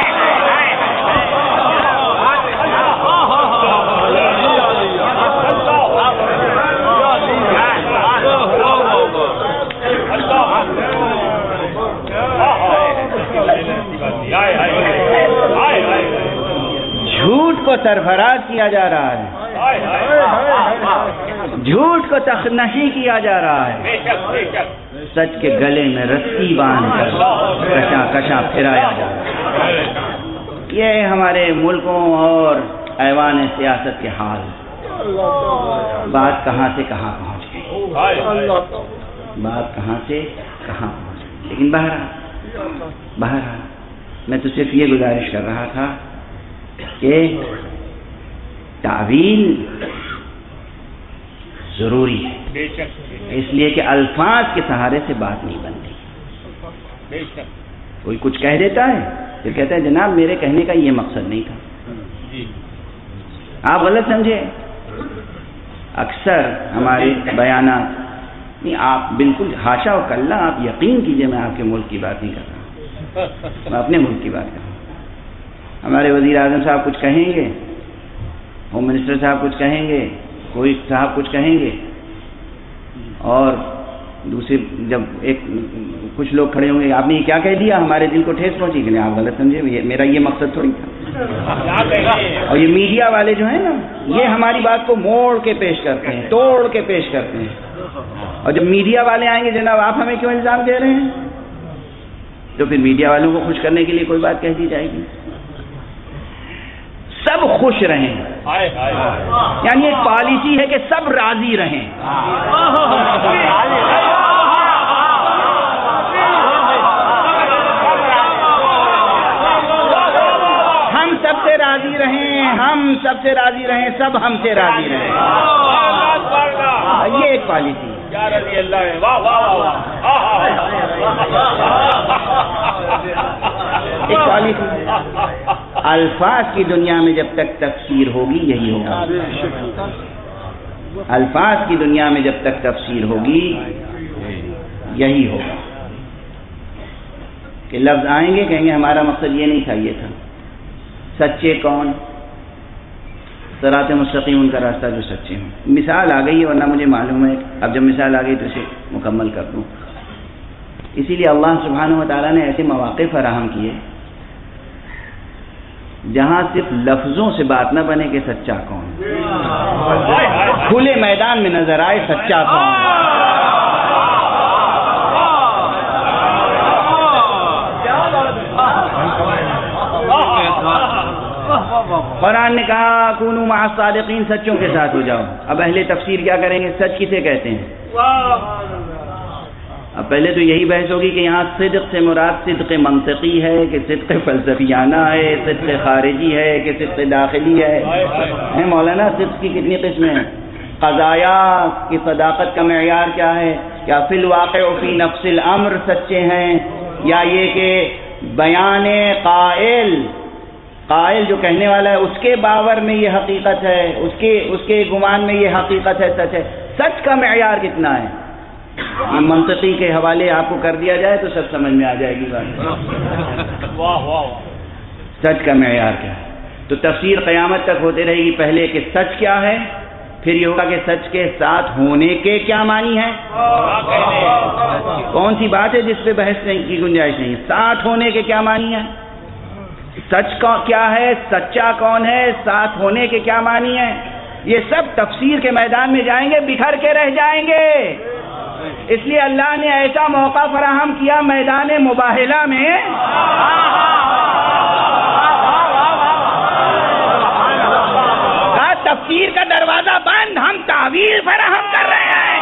جھوٹ کو سرفراز کیا جا رہا ہے، جھوٹ کو تخنشی کیا جا رہا ہے، سچ کے گلے میں رسی باندھ کر کشا کشا پھرایا جا رہا ہے۔ یہ ہمارے ملکوں اور ایوان سیاست کے حال، بات کہاں سے کہاں پہنچ گئی، بات کہاں سے کہاں پہنچ گئی۔ لیکن بہرحال بہرحال میں تو صرف یہ گزارش کر رہا تھا کہ تعویل ضروری ہے، اس لیے کہ الفاظ کے سہارے سے بات نہیں بنتی۔ کوئی کچھ کہہ دیتا ہے پھر کہتا ہے جناب میرے کہنے کا یہ مقصد نہیں تھا، آپ غلط سمجھے۔ اکثر ہمارے بیانات نہیں، آپ بالکل حاشا و کلا، آپ یقین کیجئے میں آپ کے ملک کی بات نہیں کر رہا، میں اپنے ملک کی بات کر رہا ہوں۔ ہمارے وزیر اعظم صاحب کچھ کہیں گے، ہوم منسٹر صاحب کچھ کہیں گے، کوئی صاحب کچھ کہیں گے، اور دوسرے جب ایک کچھ لوگ کھڑے ہوں گے آپ نے یہ کیا کہہ دیا، ہمارے دل کو ٹھیس پہنچی کہ نہیں آپ غلط سمجھے، میرا یہ مقصد تھوڑی تھا۔ اور یہ میڈیا والے جو ہیں نا یہ ہماری بات کو موڑ کے پیش کرتے ہیں، توڑ کے پیش کرتے ہیں، اور جب میڈیا والے آئیں گے جناب آپ ہمیں کیوں الزام دے رہے ہیں، تو پھر میڈیا والوں کو خوش کرنے کے لیے کوئی بات کہہ دی جائے گی۔ سب خوش رہیں، یعنی ایک پالیسی ہے کہ سب راضی رہیں۔ ہم سب سے راضی رہیں، ہم سب سے راضی رہیں، سب ہم سے راضی رہیں، یہ ایک پالیسی ہے۔ ایک پالیسی الفاظ کی دنیا میں جب تک تفسیر ہوگی یہی ہوگا، الفاظ کی دنیا میں جب تک تفسیر ہوگی یہی ہوگا کہ لفظ آئیں گے کہیں گے ہمارا مقصد یہ نہیں تھا، یہ تھا۔ سچے کون؟ صراط مستقیم ان کا راستہ جو سچے ہوں۔ مثال آ گئی ہے ورنہ مجھے معلوم ہے، اب جب مثال آ گئی تو اسے مکمل کر دوں۔ اسی لیے اللہ سبحانہ و تعالیٰ نے ایسے مواقع فراہم کیے جہاں صرف لفظوں سے بات نہ بنے کہ سچا کون، کھلے میدان میں نظر آئے سچا کون۔ قرآن نے کہا کونوا مع الصادقین، سچوں کے ساتھ ہو جاؤ. اب اہل تفسیر کیا کریں گے؟ سچ کسے کہتے ہیں؟ اب پہلے تو یہی بحث ہوگی کہ یہاں صدق سے مراد صدق منطقی ہے کہ صدق فلسفیانہ ہے، صدق خارجی ہے کہ صدق داخلی ہے. مولانا صدق کی کتنی قسمیں ہیں؟ قضایا کی صداقت کا معیار کیا ہے؟ یا فی الواقع و فی نفس الامر سچے ہیں، یا یہ کہ بیان قائل قائل جو کہنے والا ہے اس کے باور میں یہ حقیقت ہے، اس کے اس کے گمان میں یہ حقیقت ہے، سچ ہے. سچ کا معیار کتنا ہے؟ یہ منطقی کے حوالے آپ کو کر دیا جائے تو سب سمجھ میں آ جائے گی بات. سچ کا معیار کیا ہے؟ تو تفسیر قیامت تک ہوتے رہے گی. پہلے کہ سچ کیا ہے، پھر یہ ہوگا کہ سچ کے ساتھ ہونے کے کیا معنی ہے. کون سی بات ہے جس پہ بحث کی گنجائش نہیں ہے؟ ساتھ ہونے کے کیا معنی ہے، سچ کیا ہے، سچا کون ہے، ساتھ ہونے کے کیا معنی ہے. یہ سب تفسیر کے میدان میں جائیں گے، بکھر کے رہ جائیں گے. اس لیے اللہ نے ایسا موقع فراہم کیا میدان مباہلہ میں کہا تفسیر کا دروازہ بند، ہم تعویل فراہم کر رہے ہیں.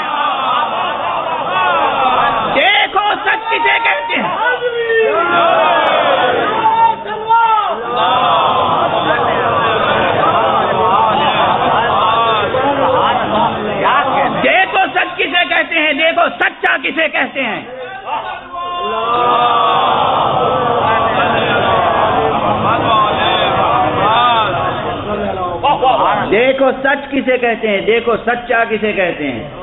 دیکھو سچ کسے کہتے ہیں. دیکھو سچ کسے کہتے ہیں، دیکھو سچا کسے کہتے ہیں. دیکھو سچ کسے کہتے ہیں، دیکھو سچا کسے کہتے ہیں.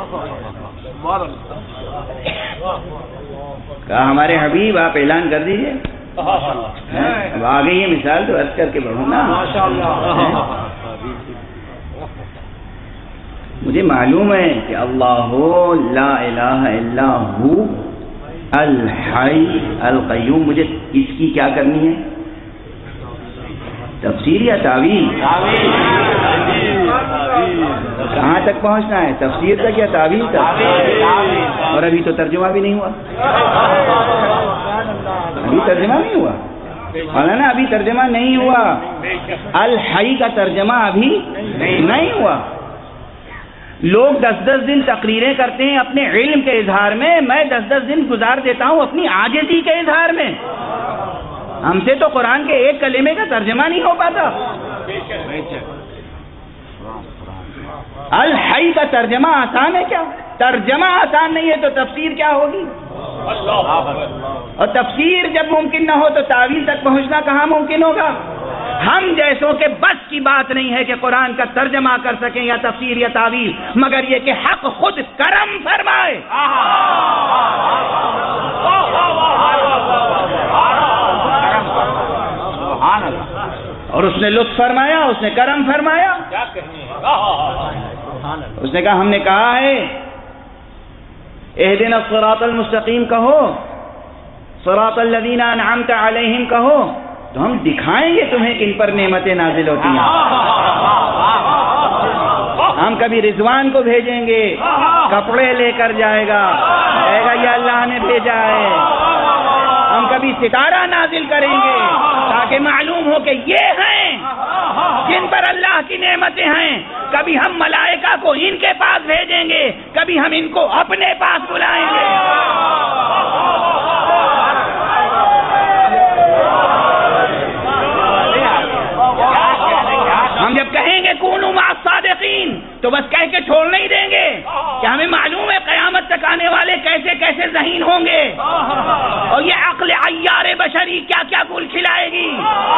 کہا ہمارے حبیب آپ اعلان کر دیجئے. اب آ گئی ہے مثال تو عرض کر کے بڑھوں نا. مجھے معلوم ہے کہ اللہ لا الہ الا ہو الحی القیوم. مجھے اس کی کیا کرنی ہے؟ تفسیر یا تعویل؟ کہاں تک پہنچنا ہے؟ تفسیر تک یا تعویل تک؟ اور ابھی تو ترجمہ بھی نہیں ہوا. ابھی ترجمہ نہیں ہوا مولانا، ابھی ترجمہ نہیں ہوا. الحی کا ترجمہ ابھی نہیں ہوا. لوگ دس دس دن تقریریں کرتے ہیں اپنے علم کے اظہار میں، میں دس دس دن گزار دیتا ہوں اپنی عاجزی کے اظہار میں. ہم سے تو قرآن کے ایک کلمے کا ترجمہ نہیں ہو پاتا. الحی کا ترجمہ آسان ہے کیا؟ ترجمہ آسان نہیں ہے تو تفسیر کیا ہوگی؟ اور تفسیر جب ممکن نہ ہو تو تعویل تک پہنچنا کہاں ممکن ہوگا؟ ہم جیسوں کے بس کی بات نہیں ہے کہ قرآن کا ترجمہ کر سکیں یا تفسیر یا تعویل، مگر یہ کہ حق خود کرم فرمائے. اور اس نے لطف فرمایا، اس نے کرم فرمایا. اس نے کہا ہم نے کہا ہے اہدنا الصراط المستقیم کہو، صراط الذین انعمت علیہم کہو، تو ہم دکھائیں گے تمہیں کن پر نعمتیں نازل ہوتی ہیں. ہم کبھی رضوان کو بھیجیں گے، کپڑے لے کر جائے گا، کہے گا یہ اللہ نے بھیجا ہے. ہم کبھی ستارہ نازل کریں گے تاکہ معلوم ہو کہ یہ ہیں جن پر اللہ کی نعمتیں ہیں. کبھی ہم ملائکہ کو ان کے پاس بھیجیں گے، کبھی ہم ان کو اپنے پاس بلائیں گے. ہم جب کہیں گے کونوا مع الصادقین تو بس کہہ کے چھوڑ نہیں دیں گے کہ ہمیں معلوم ہے قیامت تک آنے والے کیسے کیسے ذہین ہوں گے اور یہ عقل عیار بشری کیا کیا گل کھلائے گی.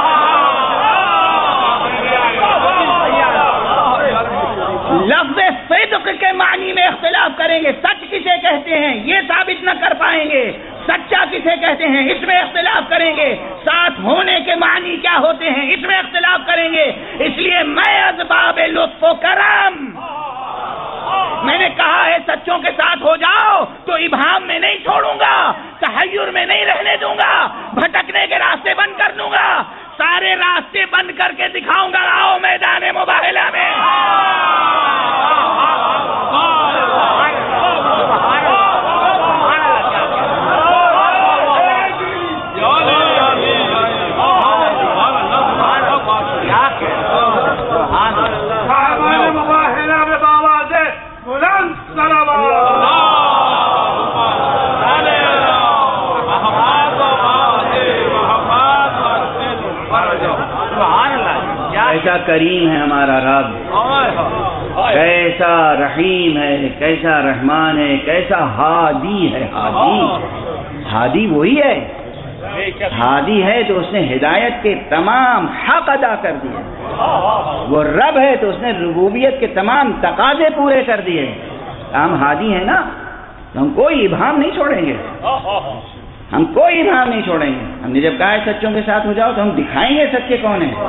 لفظ صدق کے معنی میں اختلاف کریں گے. سچ کسے کہتے ہیں یہ ثابت نہ کر پائیں گے. سچا کسے کہتے ہیں اس میں اختلاف کریں گے. ساتھ ہونے کے معنی کیا ہوتے ہیں اس میں اختلاف کریں گے. اس لیے میں اسباب لطف و کرم میں نے کہا ہے سچوں کے ساتھ ہو جاؤ تو ابہام میں نہیں چھوڑوں گا، تحیر میں نہیں رہنے دوں گا، بھٹکنے کے راستے بند کر دوں گا. سارے راستے بند کر کے دکھاؤں گا. آؤ میدان مباہلہ میں. کیسا کریم ہے ہمارا رب، کیسا رحیم ہے، کیسا رحمان ہے، کیسا ہادی ہے۔ ہادی ہادی وہی ہے، ہادی ہے تو اس نے ہدایت کے تمام حق ادا کر دیے، وہ رب ہے تو اس نے ربوبیت کے تمام تقاضے پورے کر دیے۔ ہم ہادی ہیں نا تو ہم کوئی ابہام نہیں چھوڑیں گے، ہم کوئی ابہام نہیں چھوڑیں گے۔ ہم نے جب کہا ہے سچوں کے ساتھ ہو جاؤ تو ہم دکھائیں گے سچے کون ہیں۔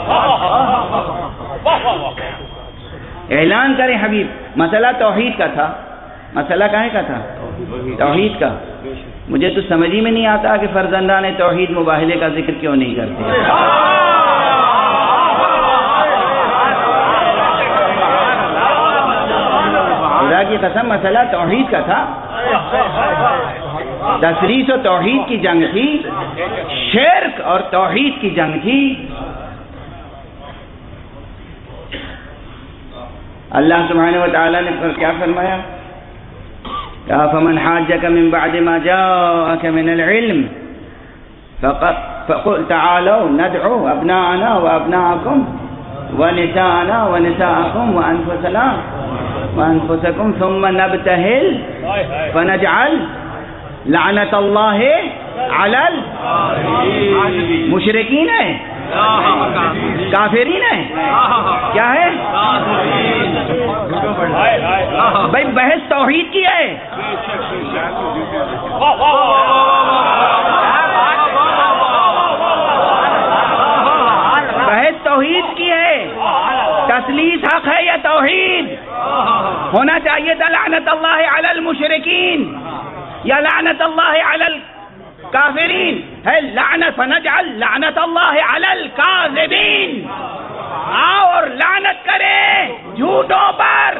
اعلان کریں حبیب، مسئلہ توحید کا تھا، مسئلہ کہے کا تھا؟ توحید کا۔ مجھے تو سمجھ ہی میں نہیں آتا کہ فرزندان توحید مباہلے کا ذکر کیوں نہیں کرتے۔ خدا کی قسم مسئلہ توحید کا تھا، تثلیث و توحید کی جنگ تھی، شرک اور توحید کی جنگ تھی۔ اللہ سبحانہ و تعالیٰ نے کیا فرمایا؟ فمن حاجك من بعد ما جاءك من العلم فقل تعالوا ندعو أبناءنا وأبناءكم ونساءنا ونساءكم وأنفسنا وأنفسكم ثم نبتهل فنجعل لعنة الله على المشركين ہے، کافرین ہے، کیا ہے بھائی؟ بحث توحید کی ہے، بحث توحید کی ہے، تثلیث حق ہے یا توحید؟ ہونا چاہیے تھا لعنت اللہ علی المشرکین یا لعنت اللہ علی الکافرین، ہے لعنت فنجعل لعنت اللہ علی الکاذبین۔ آؤ اور لعنت کریں جھوٹوں پر۔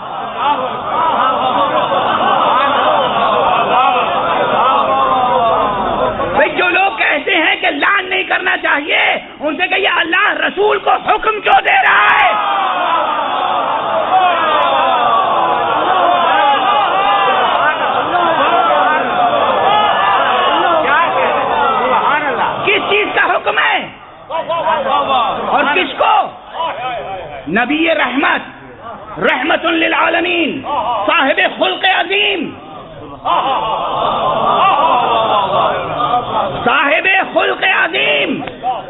بھئی جو لوگ کہتے ہیں کہ لعن نہیں کرنا چاہیے، ان سے کہیے اللہ رسول کو حکم کیوں دے رہا ہے؟ کس چیز کا حکم ہے اور کس کو؟ نبی رحمت، رحمت للعالمین، صاحب خلق عظیم، صاحب خلق عظیم،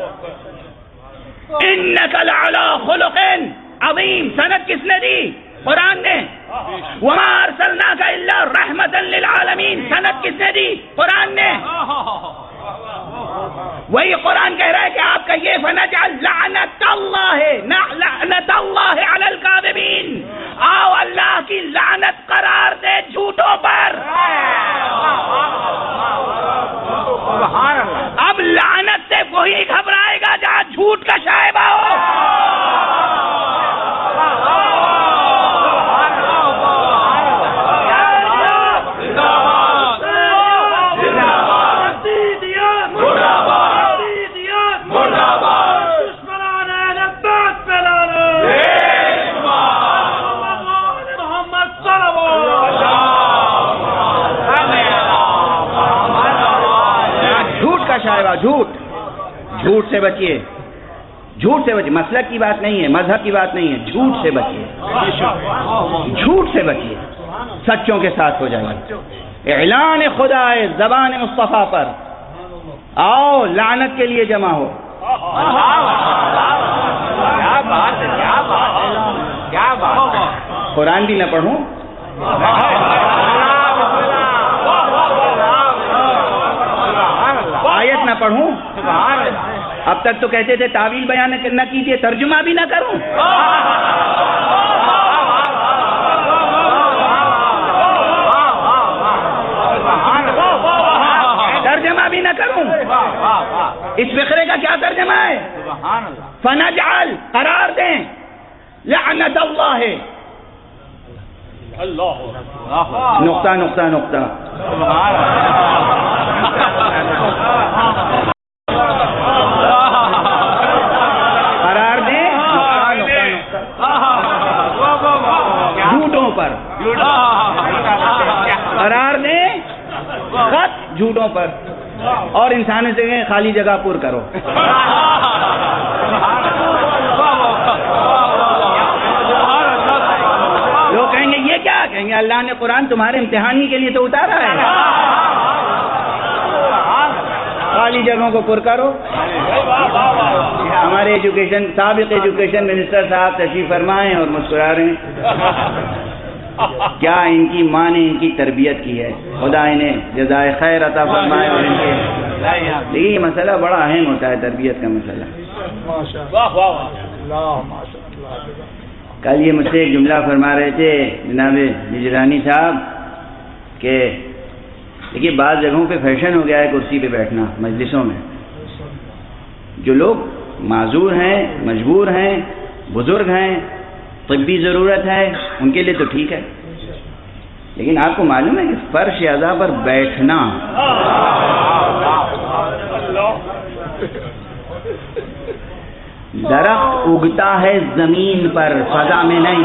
انک لعلی خلق عظیم۔ سند کس نے دی؟ قرآن نے۔ وما ارسلناک الا رحمتا للعالمین، سند کس نے دی؟ قرآن نے۔ وہی قرآن کہہ رہا ہے کہ آپ کہیے فنجعل لعنت اللہ لعنت اللہ علی الکاذبین۔ آؤ اللہ کی لعنت قرار دے جھوٹوں پر۔ اب لعنت سے وہی گھبرائے گا جہاں جھوٹ کا شائبہ ہو۔ جھوٹ جھوٹ سے بچیے، جھوٹ سے بچیے۔ مسلک کی بات نہیں ہے، مذہب کی بات نہیں ہے، جھوٹ سے بچیے، جھوٹ سے بچیے، سچوں کے ساتھ ہو جائیے۔ اعلان خدا ہے زبان مصطفیٰ پر، آؤ لعنت کے لیے جمع ہو۔ قرآن بھی نہ پڑھوں، آیت نہ پڑھوں، اب تک تو کہتے تھے تعویل بیان نہ کیجیے، ترجمہ بھی نہ کروں، ترجمہ بھی نہ کروں۔ اس فقرے کا کیا ترجمہ ہے؟ فنجعل، قرار دیں، لعنت اللہ، نقطہ نقطہ نقطہ، قرار دیں جھوٹوں پر، قرار دیں خط جھوٹوں پر، اور انسان سے خالی جگہ پر کرو۔ کیا کہیں گے؟ اللہ نے قرآن تمہارے امتحان ہی کے لیے تو اتارا ہے. خالی جگہوں کو پر کرو. ہمارے ایجوکیشن سابق ایجوکیشن منسٹر صاحب تشریف فرمائیں اور مسکرا رہے ہیں. کیا ان کی ماں نے ان کی تربیت کی ہے، خدا انہیں جزائے خیر عطا فرمائے. اور ان کے یہ مسئلہ بڑا اہم ہوتا ہے، تربیت کا مسئلہ. کل یہ مجھ سے ایک جملہ فرما رہے تھے جناب نجرانی صاحب کہ دیکھیے بعض جگہوں پہ فیشن ہو گیا ہے کرسی پہ بیٹھنا مجلسوں میں. جو لوگ معذور ہیں، مجبور ہیں، بزرگ ہیں، طبی ضرورت ہے، ان کے لیے تو ٹھیک ہے. لیکن آپ کو معلوم ہے کہ فرش اعضاء پر بیٹھنا درخت اگتا ہے زمین پر، فضا میں نہیں.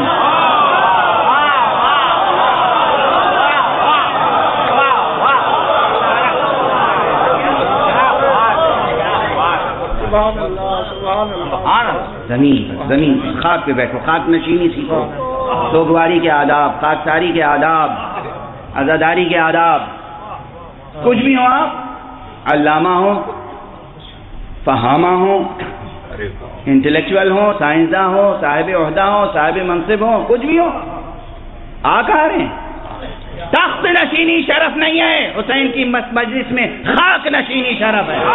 زمین زمین خاک پہ بیٹھو، خاک نشینی سیکھو، سوگواری کے آداب، خاکساری کے آداب، عزاداری کے آداب. کچھ بھی ہو، آپ علامہ ہو، فہامہ ہو، انٹلیکچوئل ہو، سائنسداں ہو، صاحب عہدہ ہو، صاحب منصب ہو، کچھ بھی ہو، آ کہاں رہے ہیں؟ تخت نشینی شرف نہیں ہے، حسین کی مجلس میں خاک نشینی شرف ہے.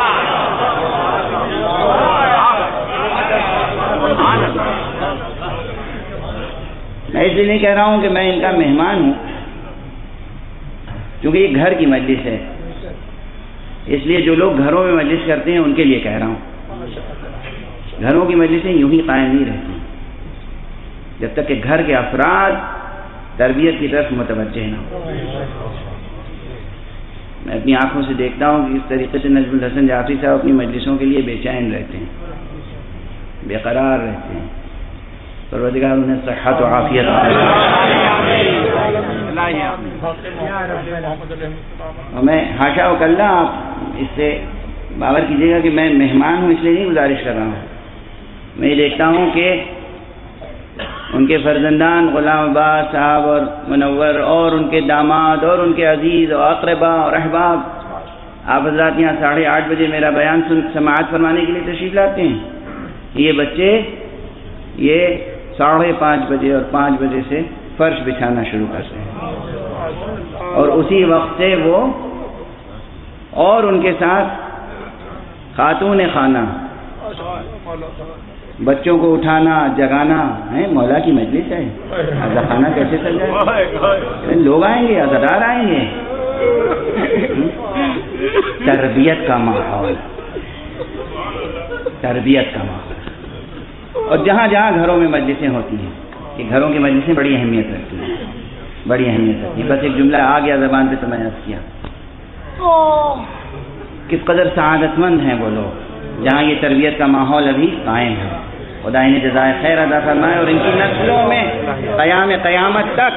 میں اس لیے نہیں کہہ رہا ہوں کہ میں ان کا مہمان ہوں، کیونکہ یہ گھر کی مجلس ہے. اس لیے جو لوگ گھروں میں مجلس کرتے ہیں ان کے لیے کہہ رہا ہوں. گھروں کی مجلسیں یوں ہی قائم نہیں رہتی جب تک کہ گھر کے افراد تربیت کی طرف متوجہ نہ ہو. میں اپنی آنکھوں سے دیکھتا ہوں کہ اس طریقے سے نجم الحسن جعفری صاحب اپنی مجلسوں کے لیے بے چین رہتے ہیں، بے قرار رہتے ہیں. پروردگار انہیں صحت و عافیت اور میں حاشا و کلّا آپ اس سے باور کیجیے گا کہ میں مہمان ہوں، اس لیے نہیں گزارش کر رہا ہوں. میں یہ دیکھتا ہوں کہ ان کے فرزندان غلام عباس صاحب اور منور اور ان کے داماد اور ان کے عزیز اور اقربا اور احباب، آپ حضرات یہاں ساڑھے آٹھ بجے میرا بیان سن سماعت فرمانے کے لیے تشریف لاتے ہیں. یہ بچے یہ ساڑھے پانچ بجے اور پانچ بجے سے فرش بچھانا شروع کرتے ہیں اور اسی وقت سے وہ اور ان کے ساتھ خاتون خانہ بچوں کو اٹھانا جگانا ہے. مولا کی مجلس ہے، عزا خانہ کیسے چل جائے؟ لوگ آئیں گے، عزادار آئیں گے. تربیت کا ماحول، تربیت کا ماحول. اور جہاں جہاں گھروں میں مجلسیں ہوتی ہیں، کہ گھروں کی مجلسیں بڑی اہمیت رکھتی ہیں، بڑی اہمیت رکھتی ہیں. بس ایک جملہ آ گیا زبان پہ تو میں عرض کیا. کس قدر سعادت مند ہیں وہ لوگ جہاں یہ تربیت کا ماحول ابھی قائم ہے. خدا انہیں جزائے خیر ادا فرمائے اور ان کی نسلوں میں قیام قیامت تک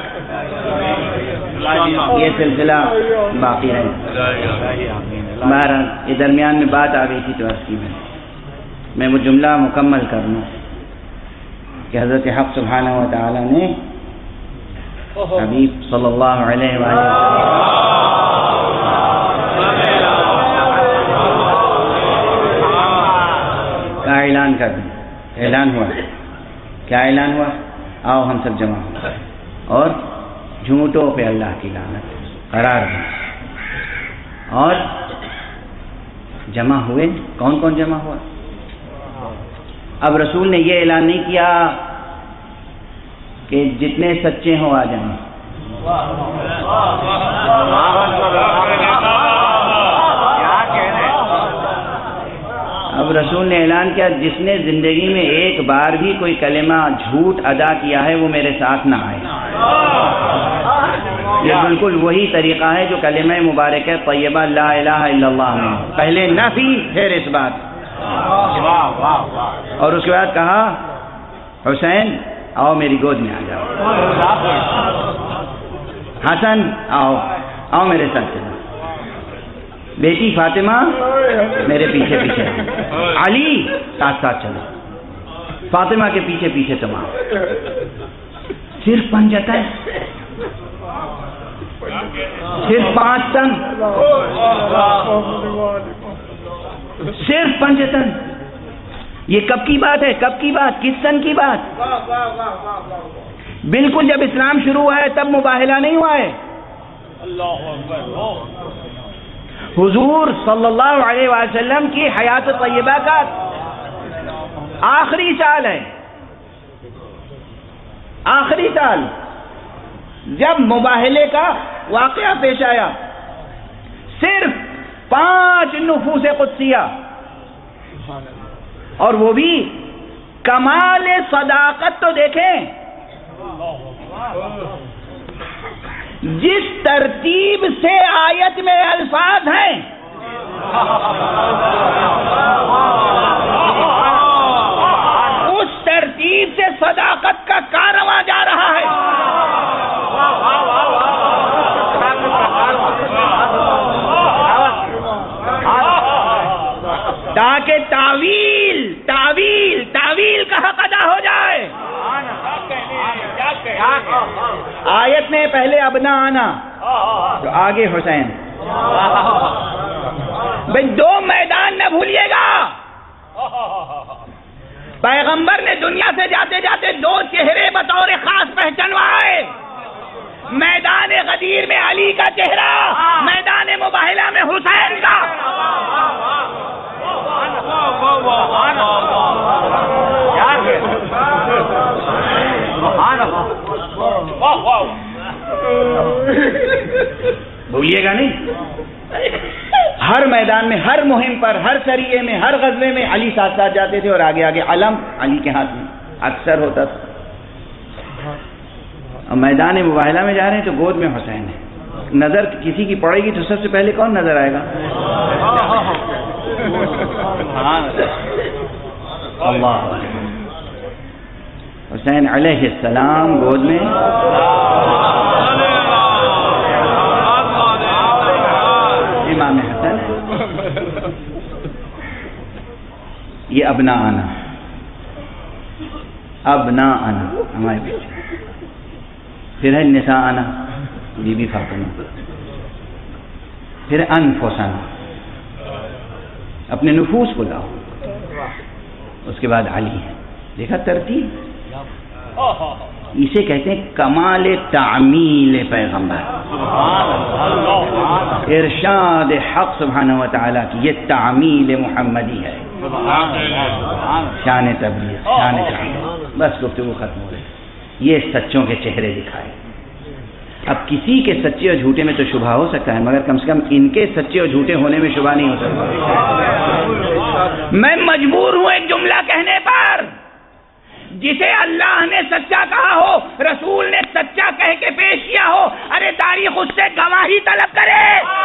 یہ سلسلہ باقی رہے. بہرحال یہ درمیان میں بات آ گئی تھی تو عرض کی میں میں وہ جملہ مکمل کر لوں کہ حضرت حق سبحانہ و تعالی نے حبیب صلی اللہ علیہ وآلہ کا اعلان کر دیں. اعلان ہوا، کیا اعلان ہوا؟ آؤ ہم سب جمع ہوں اور جھوٹوں پہ اللہ کی لعنت قرار دیں. اور جمع ہوئے، کون کون جمع ہوا؟ اب رسول نے یہ اعلان نہیں کیا کہ جتنے سچے ہوں آ جائیں. اب رسول نے اعلان کیا جس نے زندگی میں ایک بار بھی کوئی کلمہ جھوٹ ادا کیا ہے وہ میرے ساتھ نہ آئے. یہ بالکل وہی طریقہ ہے جو کلمہ مبارکہ طیبہ لا الہ الا اللہ میں پہلے نفی پھر اس بات، اور اس کے بعد کہا حسین آؤ میری گود میں آ جاؤ، حسن آؤ آؤ میرے ساتھ چلو، بیٹی فاطمہ میرے پیچھے پیچھے، علی ساتھ ساتھ چلو، فاطمہ کے پیچھے پیچھے تمام. صرف پنجتن صرف پانچ تن، صرف پانچ تن. یہ کب کی بات ہے؟ کب کی بات؟ کس سن کی بات؟ بالکل جب اسلام شروع ہوا ہے تب مباہلہ نہیں ہوا ہے. حضور صلی اللہ علیہ وسلم کی حیات طیبہ کا آخری سال ہے، آخری سال جب مباہلے کا واقعہ پیش آیا. صرف پانچ نفوس قدسیہ، اور وہ بھی کمال صداقت. تو دیکھیں جس ترتیب سے آیت میں الفاظ ہیں اس ترتیب سے صداقت کا کارواں جا رہا ہے. تاکہ تعویل تعویل تعویل کا حق ادا ہو جائے. آیت میں پہلے ابنا آنا تو آگے حسین. بھئی دو میدان نہ بھولیے گا. پیغمبر نے دنیا سے جاتے جاتے دو چہرے بطور خاص پہچانوائے. میدان غدیر میں علی کا چہرہ، میدان مباہلہ میں حسین کا. بھولیے گا نہیں. ہر میدان میں، ہر مہم پر، ہر سریے میں، ہر غزوے میں علی ساتھ ساتھ جاتے تھے، اور آگے آگے علم علی کے ہاتھ میں اکثر ہوتا تھا. اور میدان مباہلہ میں جا رہے ہیں تو گود میں حسین ہے. نظر کسی کی پڑے گی تو سب سے پہلے کون نظر آئے گا؟ اللہ. حسین علیہ السلام گود میں. امام حسن. یہ ابنا آنا، ابنا آنا ہمارے بیچ. پھر ہے نساء آنا، بی بی فاطمہ. پھر انفسنا، اپنے نفوس کو لاؤ. اس کے بعد علی ہے. دیکھا ترتیب؟ اسے کہتے ہیں کمال تعمیل پیغمبر، ارشاد حق سبحانہ و تعالیٰ کی. یہ تعمیل محمدی ہے. شان تبلیغ، شان تعمیل. بس گفتگو ختم ہو گئی. یہ سچوں کے چہرے دکھائے. اب کسی کے سچے اور جھوٹے میں تو شبہ ہو سکتا ہے، مگر کم سے کم ان کے سچے اور جھوٹے ہونے میں شبہ نہیں ہو سکتا. میں مجبور ہوں ایک جملہ کہنے پر. جسے اللہ نے سچا کہا ہو، رسول نے سچا کہہ کے پیش کیا ہو، ارے تاریخ اس سے گواہی طلب کرے.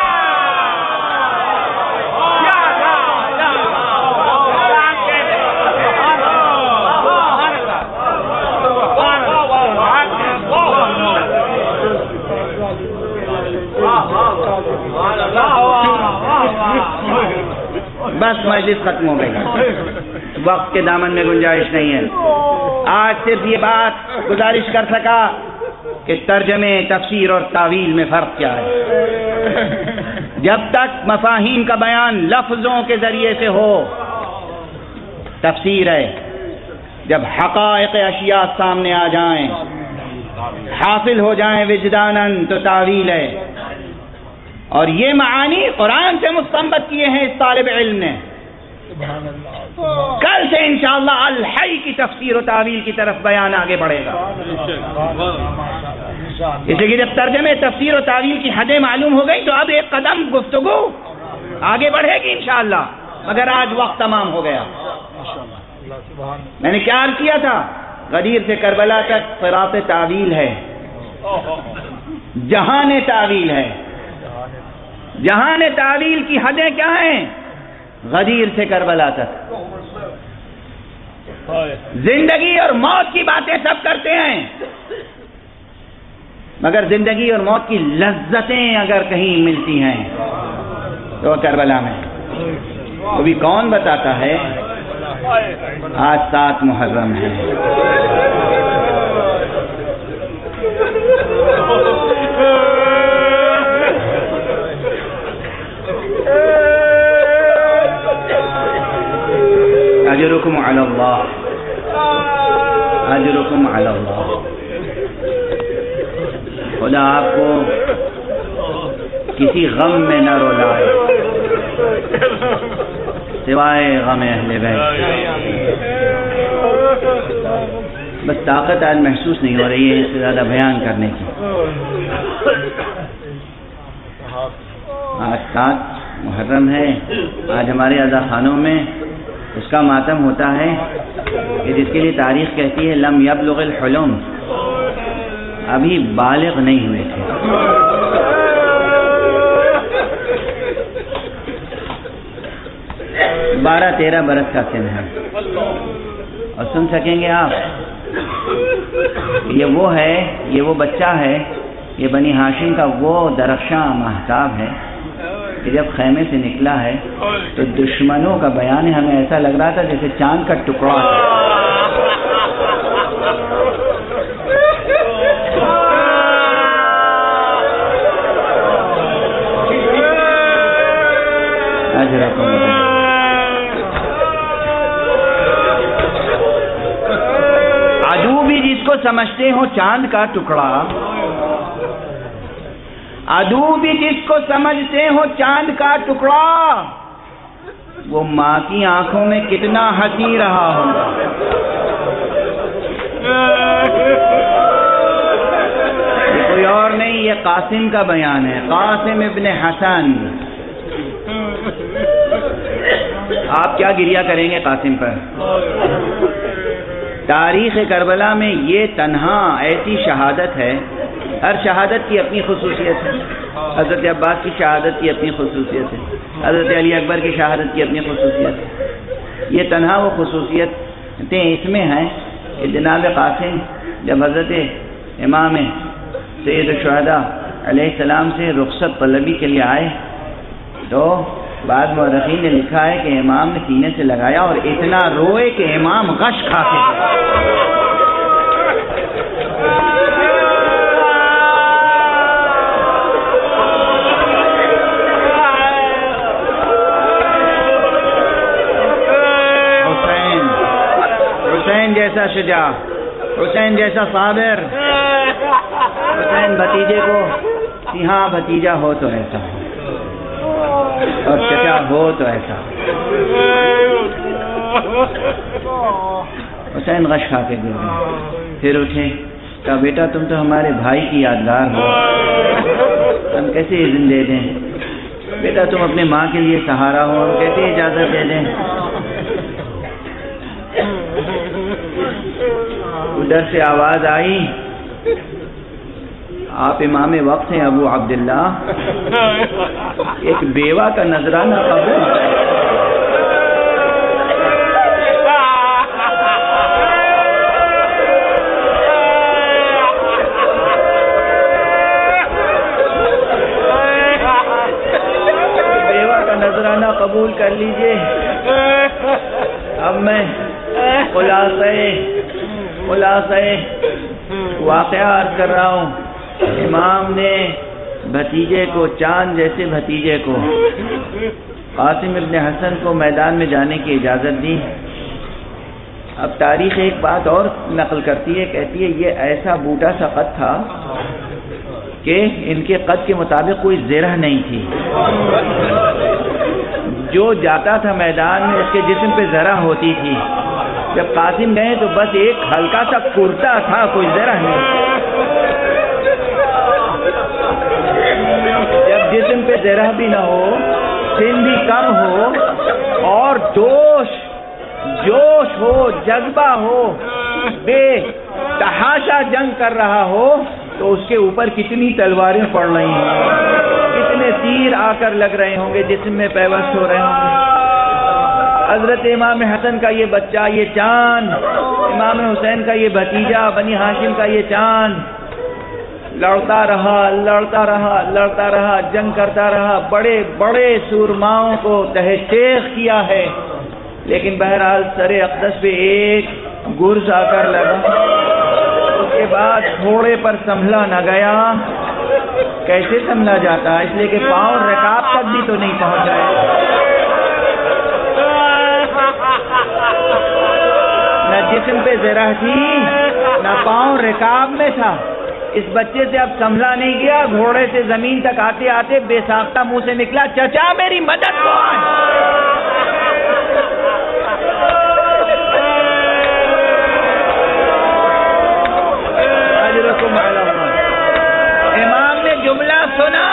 بس مجلس ختم ہو گئی. وقت کے دامن میں گنجائش نہیں ہے. آج صرف یہ بات گزارش کر سکا کہ ترجمے، تفسیر اور تعویل میں فرق کیا ہے. جب تک مفاہیم کا بیان لفظوں کے ذریعے سے ہو تفسیر ہے. جب حقائق اشیاء سامنے آ جائیں، حاصل ہو جائیں وجداناً، تو تعویل ہے. اور یہ معانی قرآن سے مستنبط کیے ہیں اس طالب علم نے. کل سے انشاءاللہ الحی کی تفسیر و تعویل کی طرف بیان آگے بڑھے گا. اس لیے جب ترجمے، تفسیر و تعویل کی حدیں معلوم ہو گئی تو اب ایک قدم گفتگو آگے بڑھے گی انشاءاللہ. مگر آج وقت تمام ہو گیا. میں نے کیا عرض کیا تھا؟ غدیر سے کربلا تک صراط تعویل ہے، جہان تعویل ہے. جہان تعویل کی حدیں کیا ہیں؟ غدیر سے کربلا تک. زندگی اور موت کی باتیں سب کرتے ہیں، مگر زندگی اور موت کی لذتیں اگر کہیں ملتی ہیں تو کربلا میں. وہ بھی کون بتاتا ہے؟ آج سات محرم ہے. خدا آپ کو کسی غم میں نہ رولائے سوائے غم اہل بیت. بس طاقت آج محسوس نہیں ہو رہی ہے اس سے زیادہ بیان کرنے کی. آج سات محرم ہے. آج ہمارے اعضا خانوں میں اس کا ماتم ہوتا ہے کہ جس کے لیے تاریخ کہتی ہے لم یبلغ الحلم، ابھی بالغ نہیں ہوئے تھے. بارہ تیرہ برس کا سن ہے. اور سن سکیں گے آپ، یہ وہ ہے، یہ وہ بچہ ہے، یہ بنی ہاشم کا وہ درخشاں ماہتاب ہے کہ جب خیمے سے نکلا ہے تو دشمنوں کا بیان ہے، ہمیں ایسا لگ رہا تھا جیسے چاند کا ٹکڑا تھا. عدو بھی جس کو سمجھتے ہو چاند کا ٹکڑا، عدو بھی جس کو سمجھتے ہو چاند کا ٹکڑا، وہ ماں کی آنکھوں میں کتنا ہنسی رہا ہوگا. یہ کوئی اور نہیں، یہ قاسم کا بیان ہے، قاسم ابن حسن. آپ کیا گریہ کریں گے قاسم پر؟ تاریخ کربلا میں یہ تنہا ایسی شہادت ہے. ہر شہادت کی اپنی خصوصیت ہے. حضرت عباس کی شہادت کی اپنی خصوصیت ہے، حضرت علی اکبر کی شہادت کی اپنی خصوصیت ہے. یہ تنہا وہ خصوصیتیں اس میں ہیں کہ جناب قاسم جب حضرت امام سید الشہداء علیہ السلام سے رخصت طلبی کے لیے آئے تو بعد مورخین نے لکھا ہے کہ امام نے سینے سے لگایا اور اتنا روئے کہ امام غش کھا کے حسین حسین جیسا شجاع، حسین جیسا صابر، حسین بھتیجے کو ہاں بھتیجا ہو تو ایسا اور چچا ہو تو ایسا. حسین غش کھا کے گر گئے. پھر اٹھے، کہا بیٹا تم تو ہمارے بھائی کی یادگار ہو، ہم کیسے اذن دے دیں؟ بیٹا تم اپنے ماں کے لیے سہارا ہو، ہم کیسے اجازت دے دیں؟ ادھر سے آواز آئی، آپ امام وقت ہیں ابو عبداللہ، ایک بیوہ کا نذرانہ قبول. بیوہ کا نذرانہ قبول کر لیجئے. اب میں خلاصے خلاصے واقعہ عرض کر رہا ہوں. امام نے بھتیجے کو، چاند جیسے بھتیجے کو، قاسم ابن حسن کو میدان میں جانے کی اجازت دی. اب تاریخ ایک بات اور نقل کرتی ہے، کہتی ہے یہ ایسا بوٹا سا قد تھا کہ ان کے قد کے مطابق کوئی زرہ نہیں تھی. جو جاتا تھا میدان میں اس کے جسم پہ زرہ ہوتی تھی. جب قاسم گئے تو بس ایک ہلکا سا کرتا تھا، کوئی زرہ نہیں. جب جسم پہ زرہ بھی نہ ہو، سن بھی کم ہو، اور جوش جوش ہو، جذبہ ہو، بے تحاشا جنگ کر رہا ہو، تو اس کے اوپر کتنی تلواریں پڑ رہی ہیں، کتنے تیر آ کر لگ رہے ہوں گے، جسم میں پیوست ہو رہے ہوں گے. حضرت امام حسن کا یہ بچہ، یہ چاند، امام حسین کا یہ بھتیجا، بنی ہاشم کا یہ چاند، لڑتا رہا لڑتا رہا لڑتا رہا جنگ کرتا رہا، بڑے بڑے سورماؤں کو تہش تیغ کیا ہے، لیکن بہرحال سر اقدس پہ ایک گرز آ کر لگا. اس کے بعد گھوڑے پر سنبھلا نہ گیا. کیسے سنبھلا جاتا؟ اس لیے کہ پاؤں رکاب تک بھی تو نہیں پہنچ جائے. نہ جسم پہ زرہ تھی، نہ پاؤں رکاب میں تھا. اس بچے سے اب سنبھلا نہیں گیا، گھوڑے سے زمین تک آتے آتے بے ساختہ منہ سے نکلا، چچا میری مدد کون؟ امام نے جملہ سنا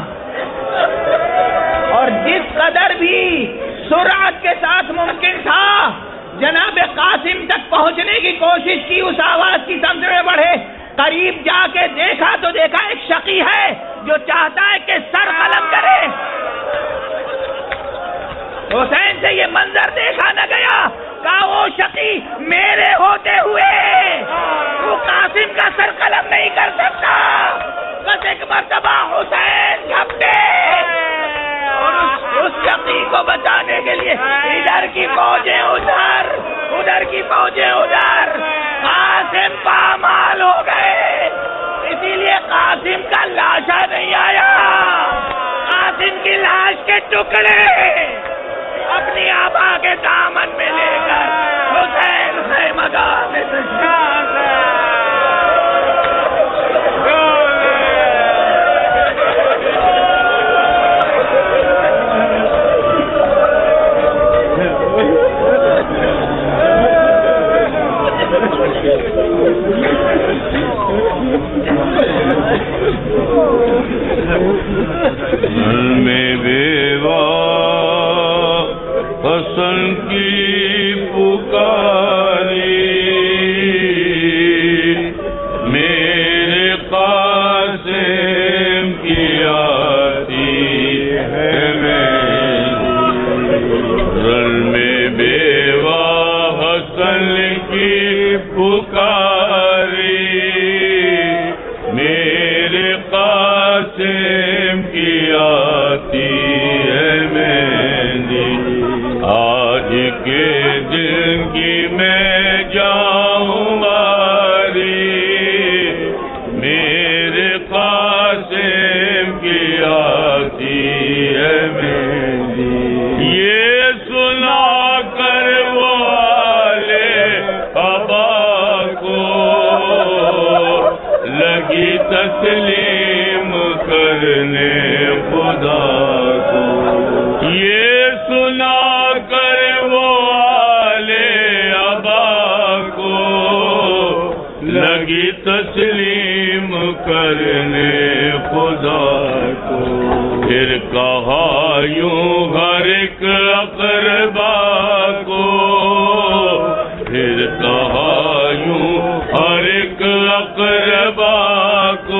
اور جس قدر بھی سرعت کے ساتھ ممکن تھا جناب قاسم تک پہنچنے کی کوشش کی، اس آواز کی سمجھ میں بڑھے، قریب جا کے دیکھا تو دیکھا ایک شقی ہے جو چاہتا ہے کہ سر قلم کرے۔ حسین سے یہ منظر دیکھا نہ گیا، کہا وہ شقی میرے ہوتے ہوئے وہ قاسم کا سر قلم نہیں کر سکتا۔ بس ایک مرتبہ حسین جھپٹے اور اس شقی کو بچانے کے لیے ادھر کی فوجیں ادھر، ادھر کی فوجیں ادھر، قاسم پامال ہو گئے۔ اسی لیے قاسم کا لاشا نہیں آیا، قاسم کی لاش کے ٹکڑے اپنی آبا کے دامن میں لے کر حسین خیمگاہ میں میں بیوہ حسن کی پکاری میرے قاسم کی آتی ہے، رن میں بیوہ حسن کی پکاری میرے قاسم کی آتی ہے مہندی، آج کے دن کی میں جاؤں باری میرے قاسم کی آتی ہے مہندی، یہ سنا کر وہ آلے ابا کو لگی تسلیم کرنے خدا کو، یہ سنا کر وہ آلے ابا کو لگی تسلیم کرنے خدا کو، پھر کہا یوں ہر ایک اقربا کو، پھر کہا یوں ہر ایک اقربا کو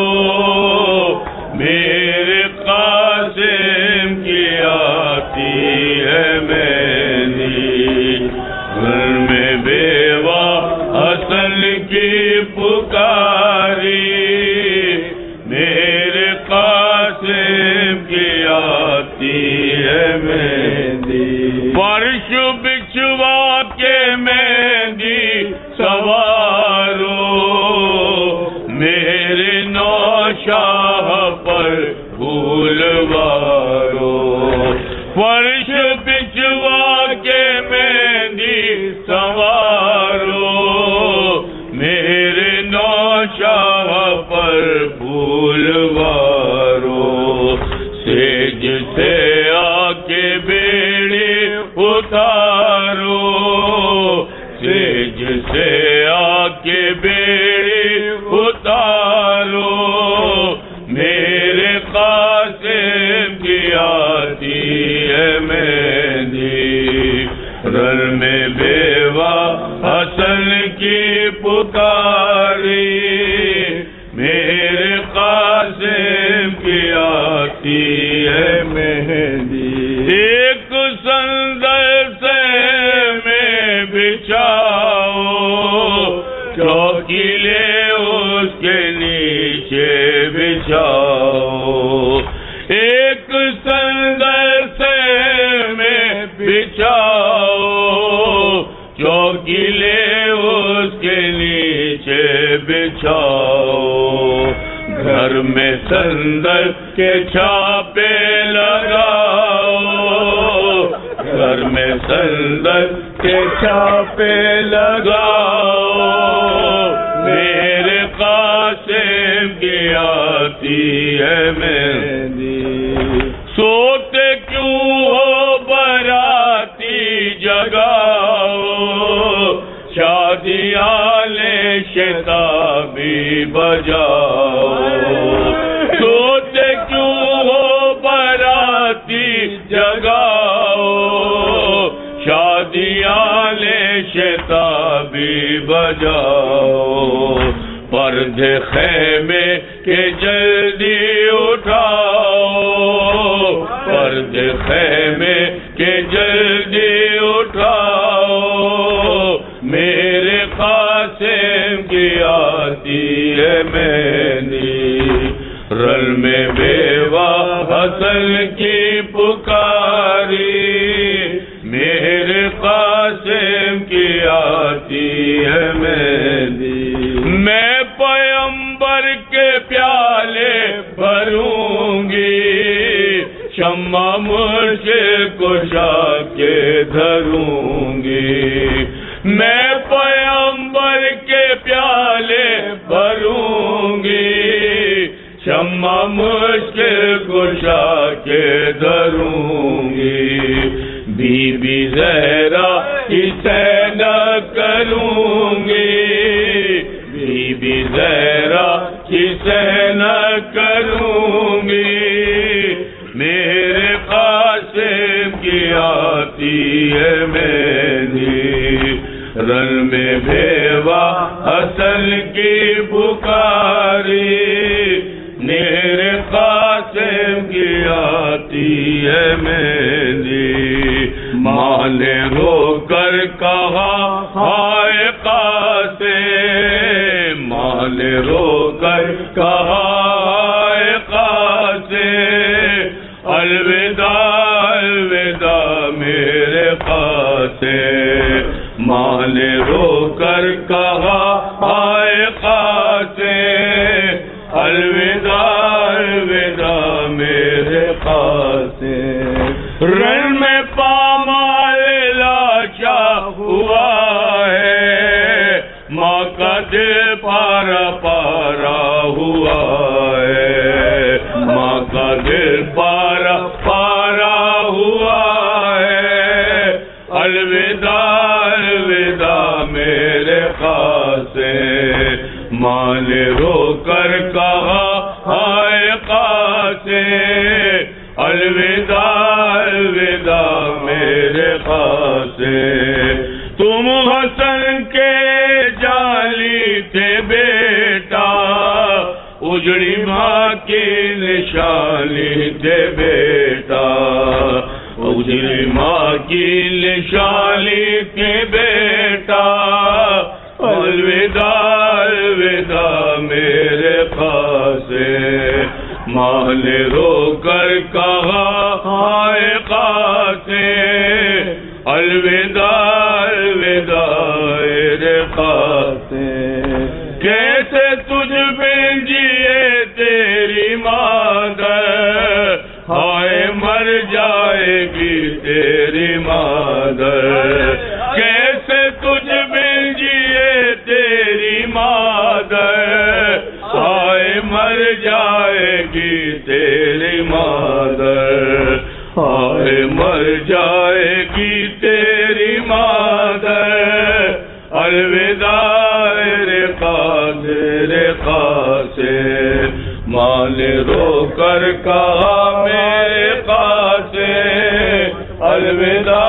میرے قاسم کی آتی ہے مہندی، گھر میں بیوہ حسن کی پکاری میرے قاسم کی آتی ہے مہندی، فرش بچھوا کے مہندی سوارو میرے نوشاہ پر پھول وارو، فرش بچھوا کے مہندی سوارو میرے نوشاہ پر پھول وارو، سیج سے آ کے بیڑی اتارو، سیج سے آ کے بیڑی اتارو میرے قاسم کی آتی ہے مہندی، رن میں بیوہ حسن کی پکاری میرے قاسم کی آتی ہے مہندی، ایک سندر سے میں بچھاؤ چوکی لے اس کے نیچے بچھاؤ، ایک سندر سے میں بچھاؤ چوکی لے اس کے نیچے بچھاؤ، گھر میں سندر کے چھاپے لگاؤ، گھر میں سندر کے چھاپے لگاؤ میرے قاسم کی آتی ہے مہندی، سوتے کیوں ہو براتی جگاؤ، شادیاں لے شتابی بجاؤ، سوتے کیوں ہو براتی جگاؤ، شادیاں لے شتابی بجاؤ، پردے خیمے کے جلدی اٹھاؤ، پردے خیمے کے جلدی اٹھاؤ، میرے قاسم کی آتی ہے مہندی، رل میں بیوہ حسن کی پکاری، میرے قاسم کی آتی ہے مہندی، میں پیمبر کے پیالے بھروں گی، شمع مجھے کشا کے دھروں گی، میں پیمبر کے پیالے بھروں گی، شمع مشکل کشا کے دھروں گی، بی بی زہرا کی سینہ کروں گی، بی بی زہرا کی سینہ کروں گی، میرے قاسم کی آتی ہے مہندی، رن میں بیوہ حسن کی پکاری، میرے قاسم کی آتی ہے مہندی، ماں نے رو کر کہا ہائے قاسم، ماں نے رو کر کہا ہائے قاسم، الوداع الوداع میرے قاسم، ماں نے رو کر کہا ہائے قاسم، الوداع الوداع میرے قاسم، رن میں پامال لاشا ہوا ہے، ماں کا دل پارا پارا ہوا ہے، ماں کا دل پارا پارا ہوا ہے، الوداع الوداع میرے قاسم، ماں نے رو کر کہا ہائے قاسم، الوداع الوداع میرے قاسم، تم حسن کے جالی تھے بیٹا، اجڑی ماں کی نشانی تھے بیٹا، اجڑی ماں کی نشانی تھے بیٹا، الوداع الوداع میرے قاسم، ماں نے رو کر کہا ہائے قاسم، الوداع الوداع میرے قاسم، کیسے تجھ بن جیے تیری مادر، ہائے مر جائے گی تیری مادر، کیسے تجھ بن جیے تیری مادر، ہائے مر جائے گی تیری مادر، ہائے مر جائے گی تیری مادر، الوداع رے قاسم رے قاسم، ماں نے رو کر کہا میرے قاسم، الوداع